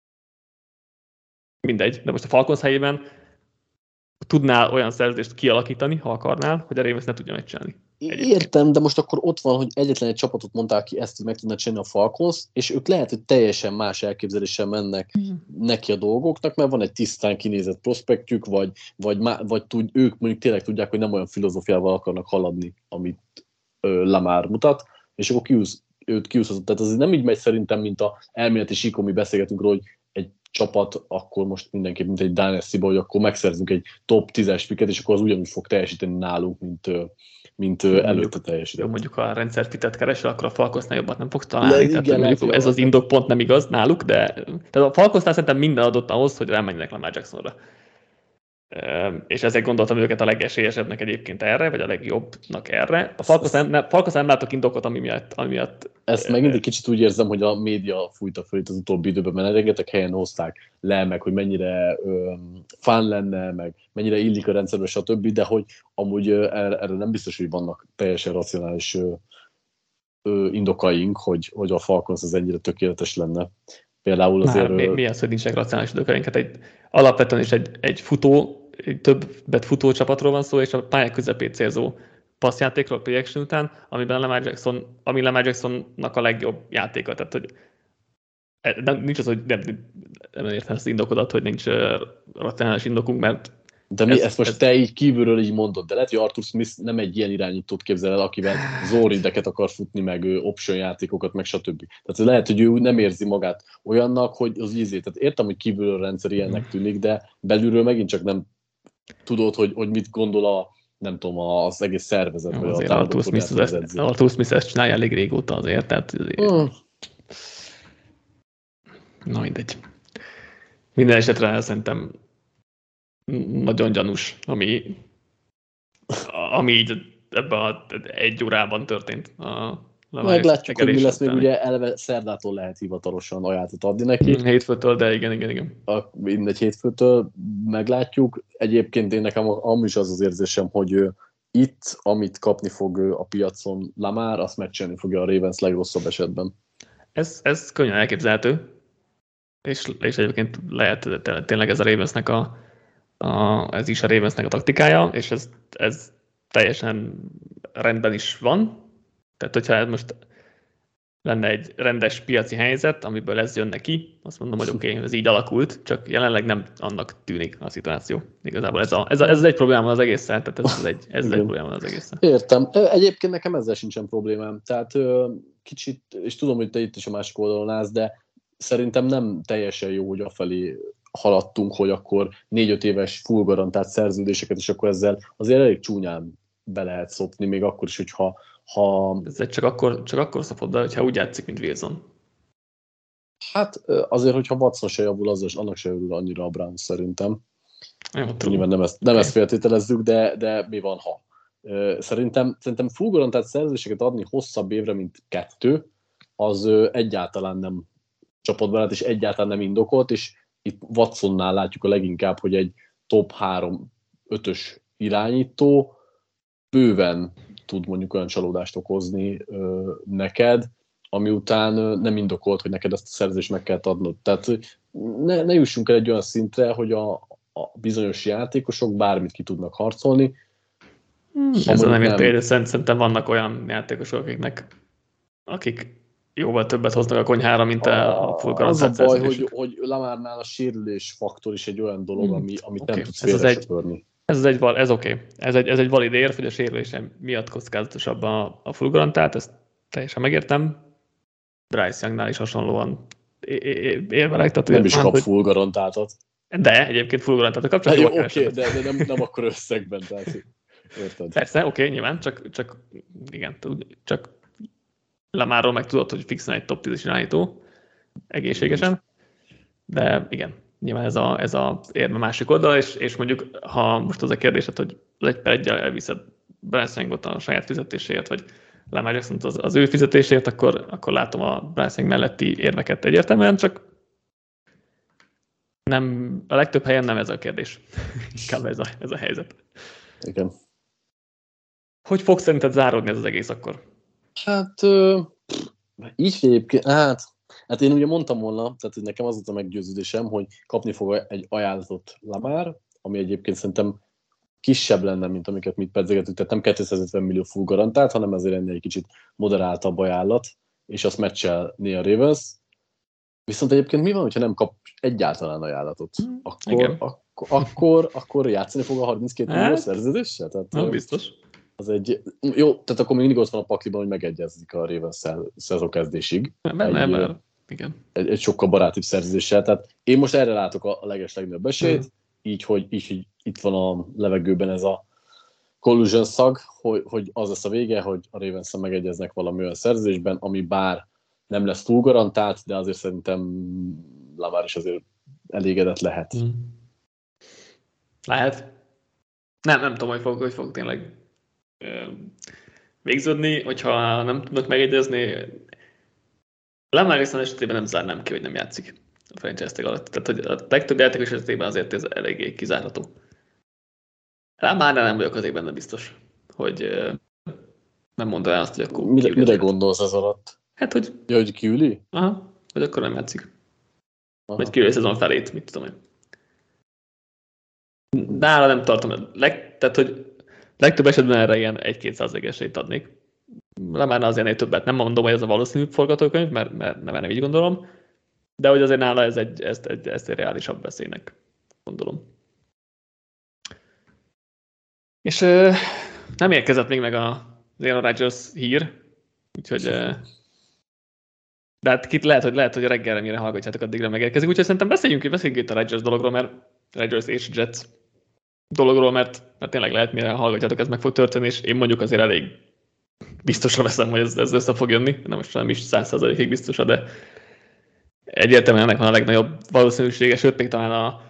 mindegy, de most a Falcons helyében tudnál olyan szerződést kialakítani, ha akarnál, hogy a Ravens ne tudja megcsinálni. Értem, de most akkor ott van, hogy egyetlen egy csapatot mondták ki, ezt meg tudna csinálni a Falcons, és ők lehet, hogy teljesen más elképzeléssel mennek mm. neki a dolgoknak, mert van egy tisztán kinézett prospektjük, vagy, vagy, má, vagy tud, ők mondjuk tényleg tudják, hogy nem olyan filozófiával akarnak haladni, amit ö, Lamar mutat, és akkor kiúsz, őt kiúszhatott. Tehát az nem így megy szerintem, mint a elméleti síkon, mi beszélgetünk róla, hogy egy csapat, akkor most mindenképp, mint egy Dynasty-ba, hogy akkor megszerzünk egy top tízes picket, és akkor az ugyanúgy fog teljesíteni nálunk, mint, mint mondjuk, előtte teljesíteni. Jó, mondjuk ha a rendszerfitet keresel, akkor a Falconsnál jobbat nem fogsz találni. Le, tehát igen, mondjuk ez az indok pont nem igaz náluk, de tehát a Falconsnál szerintem minden adott ahhoz, hogy rámenjenek Lamar Jacksonra. És ezért gondoltam őket a legesélyesebbnek egyébként erre, vagy a legjobbnak erre. A Falconsnál nem, nem látok indokot, ami miatt... Ami miatt ezt meg mindig kicsit úgy érzem, hogy a média fújta föl itt az utóbbi időben, mert rengeteg helyen hozták le, meg hogy mennyire ö, fán lenne, meg mennyire illik a rendszerbe, stb., de hogy amúgy ö, erre nem biztos, hogy vannak teljesen racionális ö, ö, indokaink, hogy, hogy a Falcons az ennyire tökéletes lenne. Például azért... Már, mi, mi az, hogy nincsenek racionális indokaink? Hát egy, alapvetően is egy, egy futó, egy többet futó csapatról van szó, és a pályák közepét célzó passzjátékról, play action után, amiben Lamar Jackson, ami Lamar Jacksonnak a legjobb játéka. Tehát, hogy nem, nincs az, hogy nem, nem értem ezt az indokodat, hogy nincs uh, racionális indokunk, mert de mi, ez, ezt most ez... te így kívülről így mondod, de lehet, hogy Arthur Smith nem egy ilyen irányítót képzel el, akivel zórideket akar futni, meg option játékokat, meg stb. Tehát lehet, hogy ő nem érzi magát olyannak, hogy az ízét. Tehát értem, hogy kívülről a rendszer ilyennek tűnik, de belülről megint csak nem tudod, hogy, hogy mit gondol a nem tudom, az egész szervezet. Jó, azért Arthur Smith, ezt, Arthur Smith ezt csinálja elég régóta azért, tehát azért... Hmm. Na mindegy. Minden esetre szerintem nagyon gyanús, ami, ami így ebben a egy órában történt. A meglátjuk, hogy mi lesz, még ugye eleve szerdától lehet hivatalosan ajánlatot adni neki. Hétfőtől, de igen, igen, igen. A, mindegy hétfőtől meglátjuk. Egyébként én nekem amúgy is az az érzésem, hogy ő, itt, amit kapni fog a piacon Lamar, azt meccselni fogja a Ravens legrosszabb esetben. Ez, ez könnyen elképzelhető, és, és egyébként lehet tényleg ez a Ravensnek a, a ez is a Ravensnek a taktikája, és ez, ez teljesen rendben is van. Tehát, hogyha ez most lenne egy rendes piaci helyzet, amiből ez jönne ki, azt mondom, hogy oké, okay, ez így alakult, csak jelenleg nem annak tűnik a szituáció. Igazából ez, a, ez, a, ez egy probléma az egésszel, tehát ez, ez egy, ez egy probléma az egésszel. Értem. Egyébként nekem ezzel sincsen problémám. Tehát kicsit, és tudom, hogy te itt is a másik oldalon állsz, de szerintem nem teljesen jó, hogy afelé haladtunk, hogy akkor négy-öt éves full garantált szerződéseket, és akkor ezzel azért elég csúnyán be lehet szopni, még akkor is, hogyha ha... Ez csak akkor, csak akkor szopod, de hogyha úgy játszik, mint Wilson. Hát azért, hogyha Watson se javul, az, annak se javul annyira a Browns szerintem. Jó, nyilván nem ezt, nem okay. ezt feltételezzük, de, de mi van, ha? Szerintem, szerintem fulgarantált szerződéseket adni hosszabb évre, mint kettő, az egyáltalán nem csapatbarát, és egyáltalán nem indokolt, és itt Watsonnál látjuk a leginkább, hogy egy top három ötös irányító bőven tud mondjuk olyan csalódást okozni ö, neked, ami után ö, nem indokolt, hogy neked ezt a szerződést meg kell adnod. Tehát ne, ne jussunk el egy olyan szintre, hogy a, a bizonyos játékosok bármit ki tudnak harcolni. Hmm, ez nem értem, szerintem vannak olyan játékosok, akiknek, akik jóval többet hoznak a konyhára, mint a, a fulgarantált szerződésük. Az a baj, hogy, hogy Lamarnál a sérülés faktor is egy olyan dolog, ami, amit okay. nem tudsz félresöpörni. Ez, ez, egy, ez oké. Okay. Ez, egy, ez egy valid érv, hogy a sérülése miatt kockázatosabb a, a fulgarantált, ezt teljesen megértem. Bryce Youngnál is hasonlóan érvelek. Nem is kap hogy... fulgarantáltat. De egyébként fulgarantáltat kapcsolatban. Jó, oké, okay, de, de nem, nem akkor összegben. Tehát, érted? Persze, oké, okay, nyilván, csak, csak igen, csak Lamarról meg tudod, hogy fixen egy top tízes irányító egészségesen, de igen, nyilván ez a, ez a érme másik oldal, és, és mondjuk, ha most az a kérdésed, hogy egy per egyel elviszed Bryce Youngot a saját fizetéséért, vagy Lamar Jacksont az, az ő fizetéséért, akkor, akkor látom a Bryce Young melletti érveket egyértelműen, csak nem, a legtöbb helyen nem ez a kérdés. Inkább ez a, ez a helyzet. Igen. Hogy fog szerinted záródni ez az egész akkor? Hát uh, így egyébként, hát, hát én ugye mondtam volna, tehát nekem az volt a meggyőződésem, hogy kapni fog egy ajánlatot Lamar, ami egyébként szerintem kisebb lenne, mint amiket mit pedzegetünk, tehát nem kétszázötven millió full garantált, hanem ezért lenne egy kicsit moderáltabb ajánlat, és azt meccselni a Ravens. Viszont egyébként mi van, hogyha nem kap egyáltalán ajánlatot? Akkor, akkor, akkor, akkor játszani fog a harminckét millió szerződéssel? Tehát, nem biztos. Az egy, jó, tehát akkor még mindig ott van a pakliban, hogy megegyezik a Ravens-szel szezonkezdésig. Nem, egy, nem, nem. Igen. Egy, egy sokkal barátibb szerződéssel. Tehát én most erre látok a, a legeslegnagyobb esélyt, mm. így, hogy, így, hogy itt van a levegőben ez a collusion szag, hogy, hogy az lesz a vége, hogy a Ravens-szel megegyeznek valami olyan szerződésben, ami bár nem lesz túl garantált, de azért szerintem Lamar is azért elégedett lehet. Mm. Lehet. Nem, nem tudom, hogy fog, hogy fog tényleg végződni, hogyha nem tudnak megegyezni. Lamar Jackson esetében nem zárnám ki, hogy nem játszik a franchise alatt. Tehát, hogy a legtöbb játékos esetében azért ez eléggé kizárható. Lamar nem vagyok azért benne biztos, hogy nem mondaná azt, hogy akkor Mire, mire gondolsz ez alatt? Hát, hogy... Ja, hogy kiüli? Aha, hogy akkor nem játszik. Aha. Vagy kiüli a szezon felét, mit tudom én. Nála nem tartom. Leg, tehát, hogy legtöbb esetben erre ilyen egy-két százalék esélyt adnék. Lamar azért ennél többet. Nem mondom, hogy ez a valószínűbb forgatókönyv, mert, mert nem, nem így gondolom. De hogy azért nála ez egy, ezt, egy, ezt egy reálisabb veszélynek gondolom. És euh, nem érkezett még meg a Aaron Rodgers hír, úgyhogy euh, de hát itt lehet, hogy lehet, hogy reggelre mire hallgatjátok, addigra megérkezik. Úgyhogy szerintem beszéljünk, beszéljünk itt a Rodgers dologról, mert Rodgers és Jets dologról, mert, mert tényleg lehet, mire hallgatjátok, ez meg fog történni, és én mondjuk azért elég biztosra veszem, hogy ez, ez össze fog jönni. Nem most nem is száz százalékig biztosra, de egyértelműen ennek van a legnagyobb valószínűsége, sőt, még talán a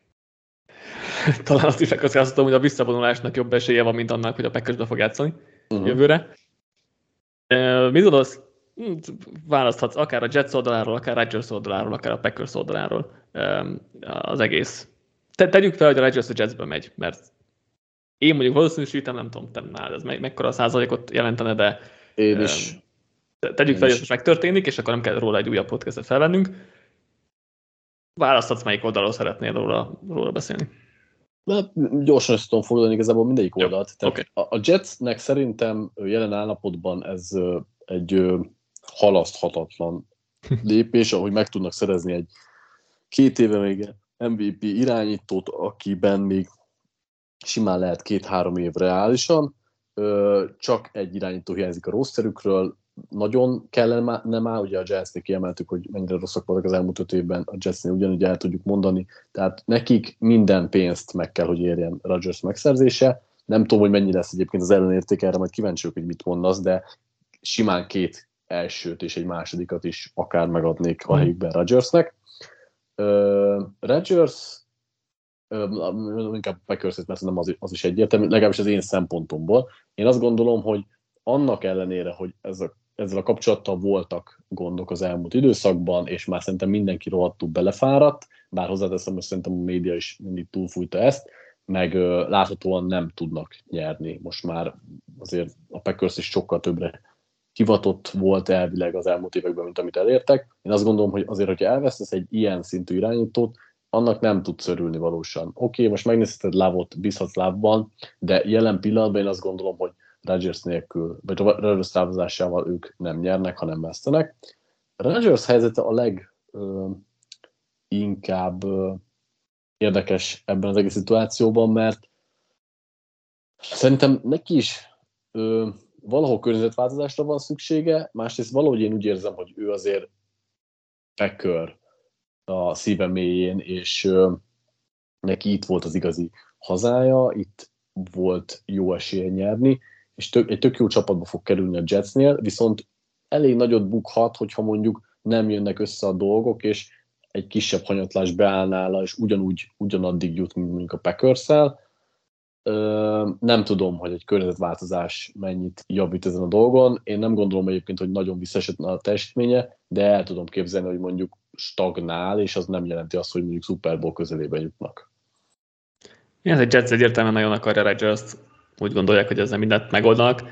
talán azt is megkockáztatom, hogy a visszavonulásnak jobb esélye van, mint annak, hogy a Packersbe fog játszani uh-huh. jövőre. Uh, mit gondolsz? Választhatsz akár a Jets oldaláról, akár a Rodgers oldaláról, akár a Packers oldaláról um, az egész. Te, tegyük fel, hogy a Rodgers a Jetsbe megy, mert én mondjuk valószínűsítem, nem tudom, te nálad ez me- mekkora százalékot jelentene, de én is. Um, tegyük fel, hogy ez megtörténik, és akkor nem kell róla egy újabb podcastet felvennünk. Választhatsz, melyik oldalról szeretnél róla, róla beszélni. Na, gyorsan össze tudom foglalni igazából mindegyik oldalt. Jó, okay. a, a Jetsnek szerintem jelen állapotban ez egy halaszthatatlan lépés, ahogy meg tudnak szerezni egy két éve még em vé pé irányítót, akiben még simán lehet két-három év reálisan. Csak egy irányító hiányzik a rosterükről, nagyon kellene nem áll, ugye a Jetsnél kiemeltük, hogy mennyire rosszak voltak az elmúlt öt évben, a Jetsnél ugyanúgy el tudjuk mondani, tehát nekik minden pénzt meg kell, hogy érjen Rodgers megszerzése. Nem tudom, hogy mennyi lesz egyébként az ellenérték, erre majd kíváncsiak, hogy mit mondasz, de simán két elsőt és egy másodikat is akár megadnék a helyükben Rodgersnek. Uh, Rodgers inkább Packers-et, mert nem az, az is egyértelmű, legalábbis az én szempontomból. Én azt gondolom, hogy annak ellenére, hogy ez a, ezzel a kapcsolattal voltak gondok az elmúlt időszakban, és már szerintem mindenki rohadtul belefáradt, bár hozzáteszem, hogy szerintem a média is mindig túlfújta ezt, meg uh, láthatóan nem tudnak nyerni. Most már azért a Packers is sokkal többre hivatott volt elvileg az elmúlt években, mint amit elértek. Én azt gondolom, hogy azért, hogyha elvesztesz egy ilyen szintű irányítót, annak nem tudsz örülni valósan. Oké, okay, most megnézheted Love-ot, bízhatsz Love-ban, de jelen pillanatban én azt gondolom, hogy Rodgers nélkül, vagy Rodgers távozásával ők nem nyernek, hanem vesztenek. Rodgers helyzete a leginkább érdekes ebben az egész szituációban, mert szerintem neki is ö, valahol környezetváltozásra van szüksége, másrészt valahogy én úgy érzem, hogy ő azért Packer a szíve mélyén, és ö, neki itt volt az igazi hazája, itt volt jó esélye nyerni, és tök, egy tök jó csapatba fog kerülni a Jetsnél, viszont elég nagyot bukhat, hogyha mondjuk nem jönnek össze a dolgok, és egy kisebb hanyatlás beáll nála, és ugyanúgy, ugyanaddig jut, mint mondjuk a Packers-szel. Nem tudom, hogy egy környezetváltozás mennyit javít ezen a dolgon. Én nem gondolom egyébként, hogy nagyon visszaesett a teljesítménye, de el tudom képzelni, hogy mondjuk stagnál, és az nem jelenti azt, hogy mondjuk Super Bowl közelében jutnak. Igen, ez egy Jets egyértelműen nagyon akarja Rodgers-t. Úgy gondolják, hogy ezzel mindent megoldanak.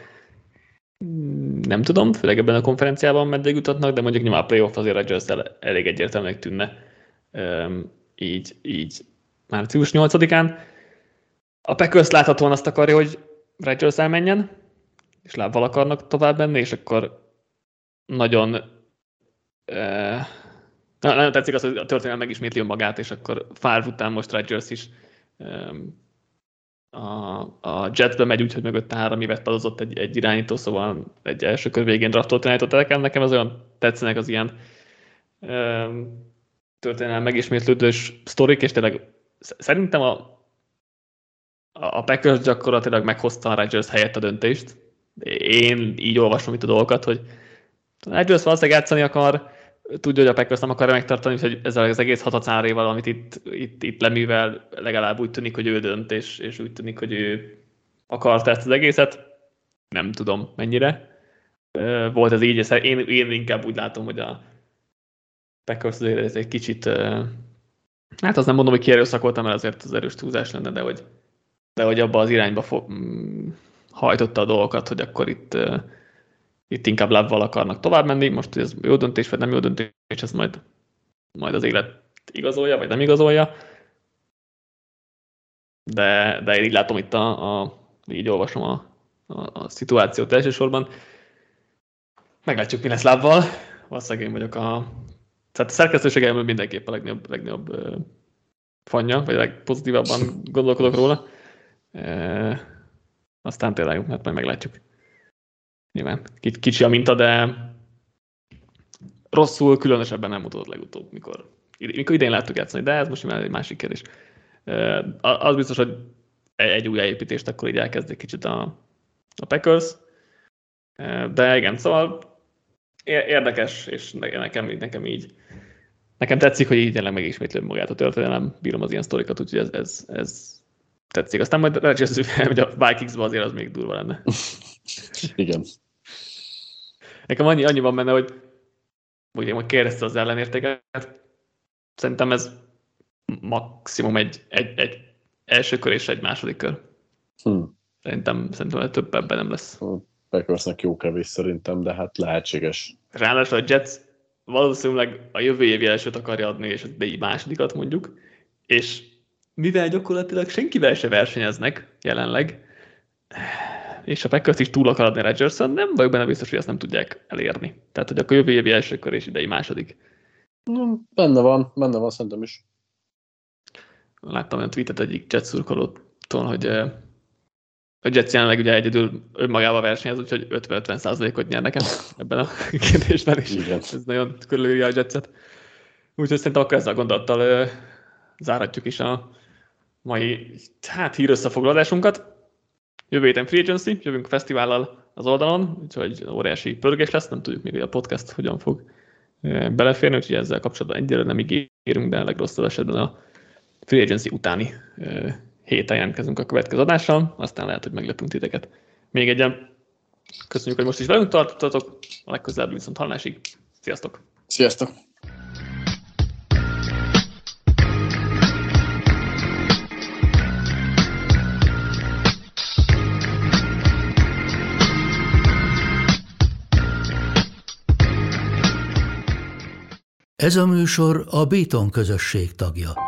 Nem tudom, főleg ebben a konferenciában meddig jutatnak, de mondjuk nyilván a playoff azért Rodgers-tel elég egyértelműnek tűnne. Üm, így, így március nyolcadikán. A Packers láthatóan azt akarja, hogy Rodgers elmenjen, és lábbal akarnak tovább menni, és akkor nagyon uh, nagyon tetszik az, hogy a történelem megismétli magát, és akkor Favre után most Rodgers is um, A, a Jetsbe megy úgy, hogy mögötte három évet padozott egy, egy irányító, szóval egy első kör végén draftolt irányítót nekem, nekem az olyan tetszenek az ilyen um, történelem megismétlődős sztorik, és tényleg szerintem a, a Packers gyakorlatilag meghozta a Rodgers helyett a döntést. Én így olvasom itt a dolgokat, hogy a Rodgers valószínűleg játszani akar, tudja, hogy a Packers nem akarja megtartani, úgyhogy ezzel az egész hatacáréval, amit itt, itt, itt leművel, legalább úgy tűnik, hogy ő dönt, és, és úgy tűnik, hogy ő akarta ezt az egészet. Nem tudom mennyire. Volt ez így, és én, én inkább úgy látom, hogy a Packers azért ez egy kicsit, hát azt nem mondom, hogy kierőszakoltam, mert azért az erős túlzás lenne, de hogy, de hogy abba az irányba fo- hajtotta a dolgokat, hogy akkor itt Itt inkább lábbal akarnak tovább menni, most hogy ez jó döntés, vagy nem jó döntés, ez majd, majd az élet igazolja, vagy nem igazolja. De, de én így látom itt, a, a, így olvasom a, a, a szituációt elsősorban. Meglátjuk, mi lesz lábbal. Valószínűleg én vagyok a... Tehát a szerkesztőségemben mindenképp a legnagyobb, legnagyobb uh, fanja, vagy a legpozitívabban gondolkodok róla. Uh, aztán tényleg, hát majd meglátjuk. Nyilván kicsi a minta, de rosszul, különösebben nem mutatott legutóbb, mikor, mikor idén láttuk játszani, de ez most már egy másik kérdés. Az biztos, hogy egy új építést akkor így elkezdik kicsit a, a Packers, de igen, szóval érdekes, és nekem, nekem így, nekem tetszik, hogy így tényleg megismétlő magát a történelem, bírom az ilyen sztorikat, úgyhogy ez, ez, ez tetszik. Aztán majd hogy a Vikingsban azért az még durva lenne. Igen. Nekem annyi, annyi van benne, hogy ugye majd kérdezte az ellenértéket. Szerintem ez maximum egy, egy, egy első kör és egy második kör. Hmm. Szerintem, szerintem több ebben nem lesz. A Packersnek jó kevés szerintem, de hát lehetséges. Ráadásul a Jets valószínűleg a jövő évi elsőt akarja adni, és a másodikat mondjuk, és mivel gyakorlatilag senkivel se versenyeznek jelenleg, és a Packers is túl akar adni Rodgerson, nem vagyok benne biztos, hogy ezt nem tudják elérni. Tehát, hogy akkor jövő évi első kör és idei második. Benne van, benne van szerintem is. Láttam olyan tweetet egyik Jets szurkolótól, hogy a Jets jelenleg ugye egyedül önmagával versenyez, úgyhogy ötven-ötven százalékot nyer nekem ebben a kérdésben is. Igen. Ez nagyon körülírja a Jetset. Úgyhogy szerintem akkor ezzel a gondolattal ö, zárhatjuk is a mai hát, hírösszefoglalásunkat. Jövő héten Free Agency, jövünk a fesztivállal az oldalon, úgyhogy óriási pörgés lesz, nem tudjuk még, hogy a podcast hogyan fog beleférni, úgyhogy ezzel kapcsolatban egyre nem ígérünk, de a legrosszabb esetben a free agency utáni uh, héten jelentkezünk a következő adással, aztán lehet, hogy meglepünk titeket. Még egyen köszönjük, hogy most is velünk tartottatok, a legközelebb viszont hallásig. Sziasztok! Sziasztok! Ez a műsor a Béton közösség tagja.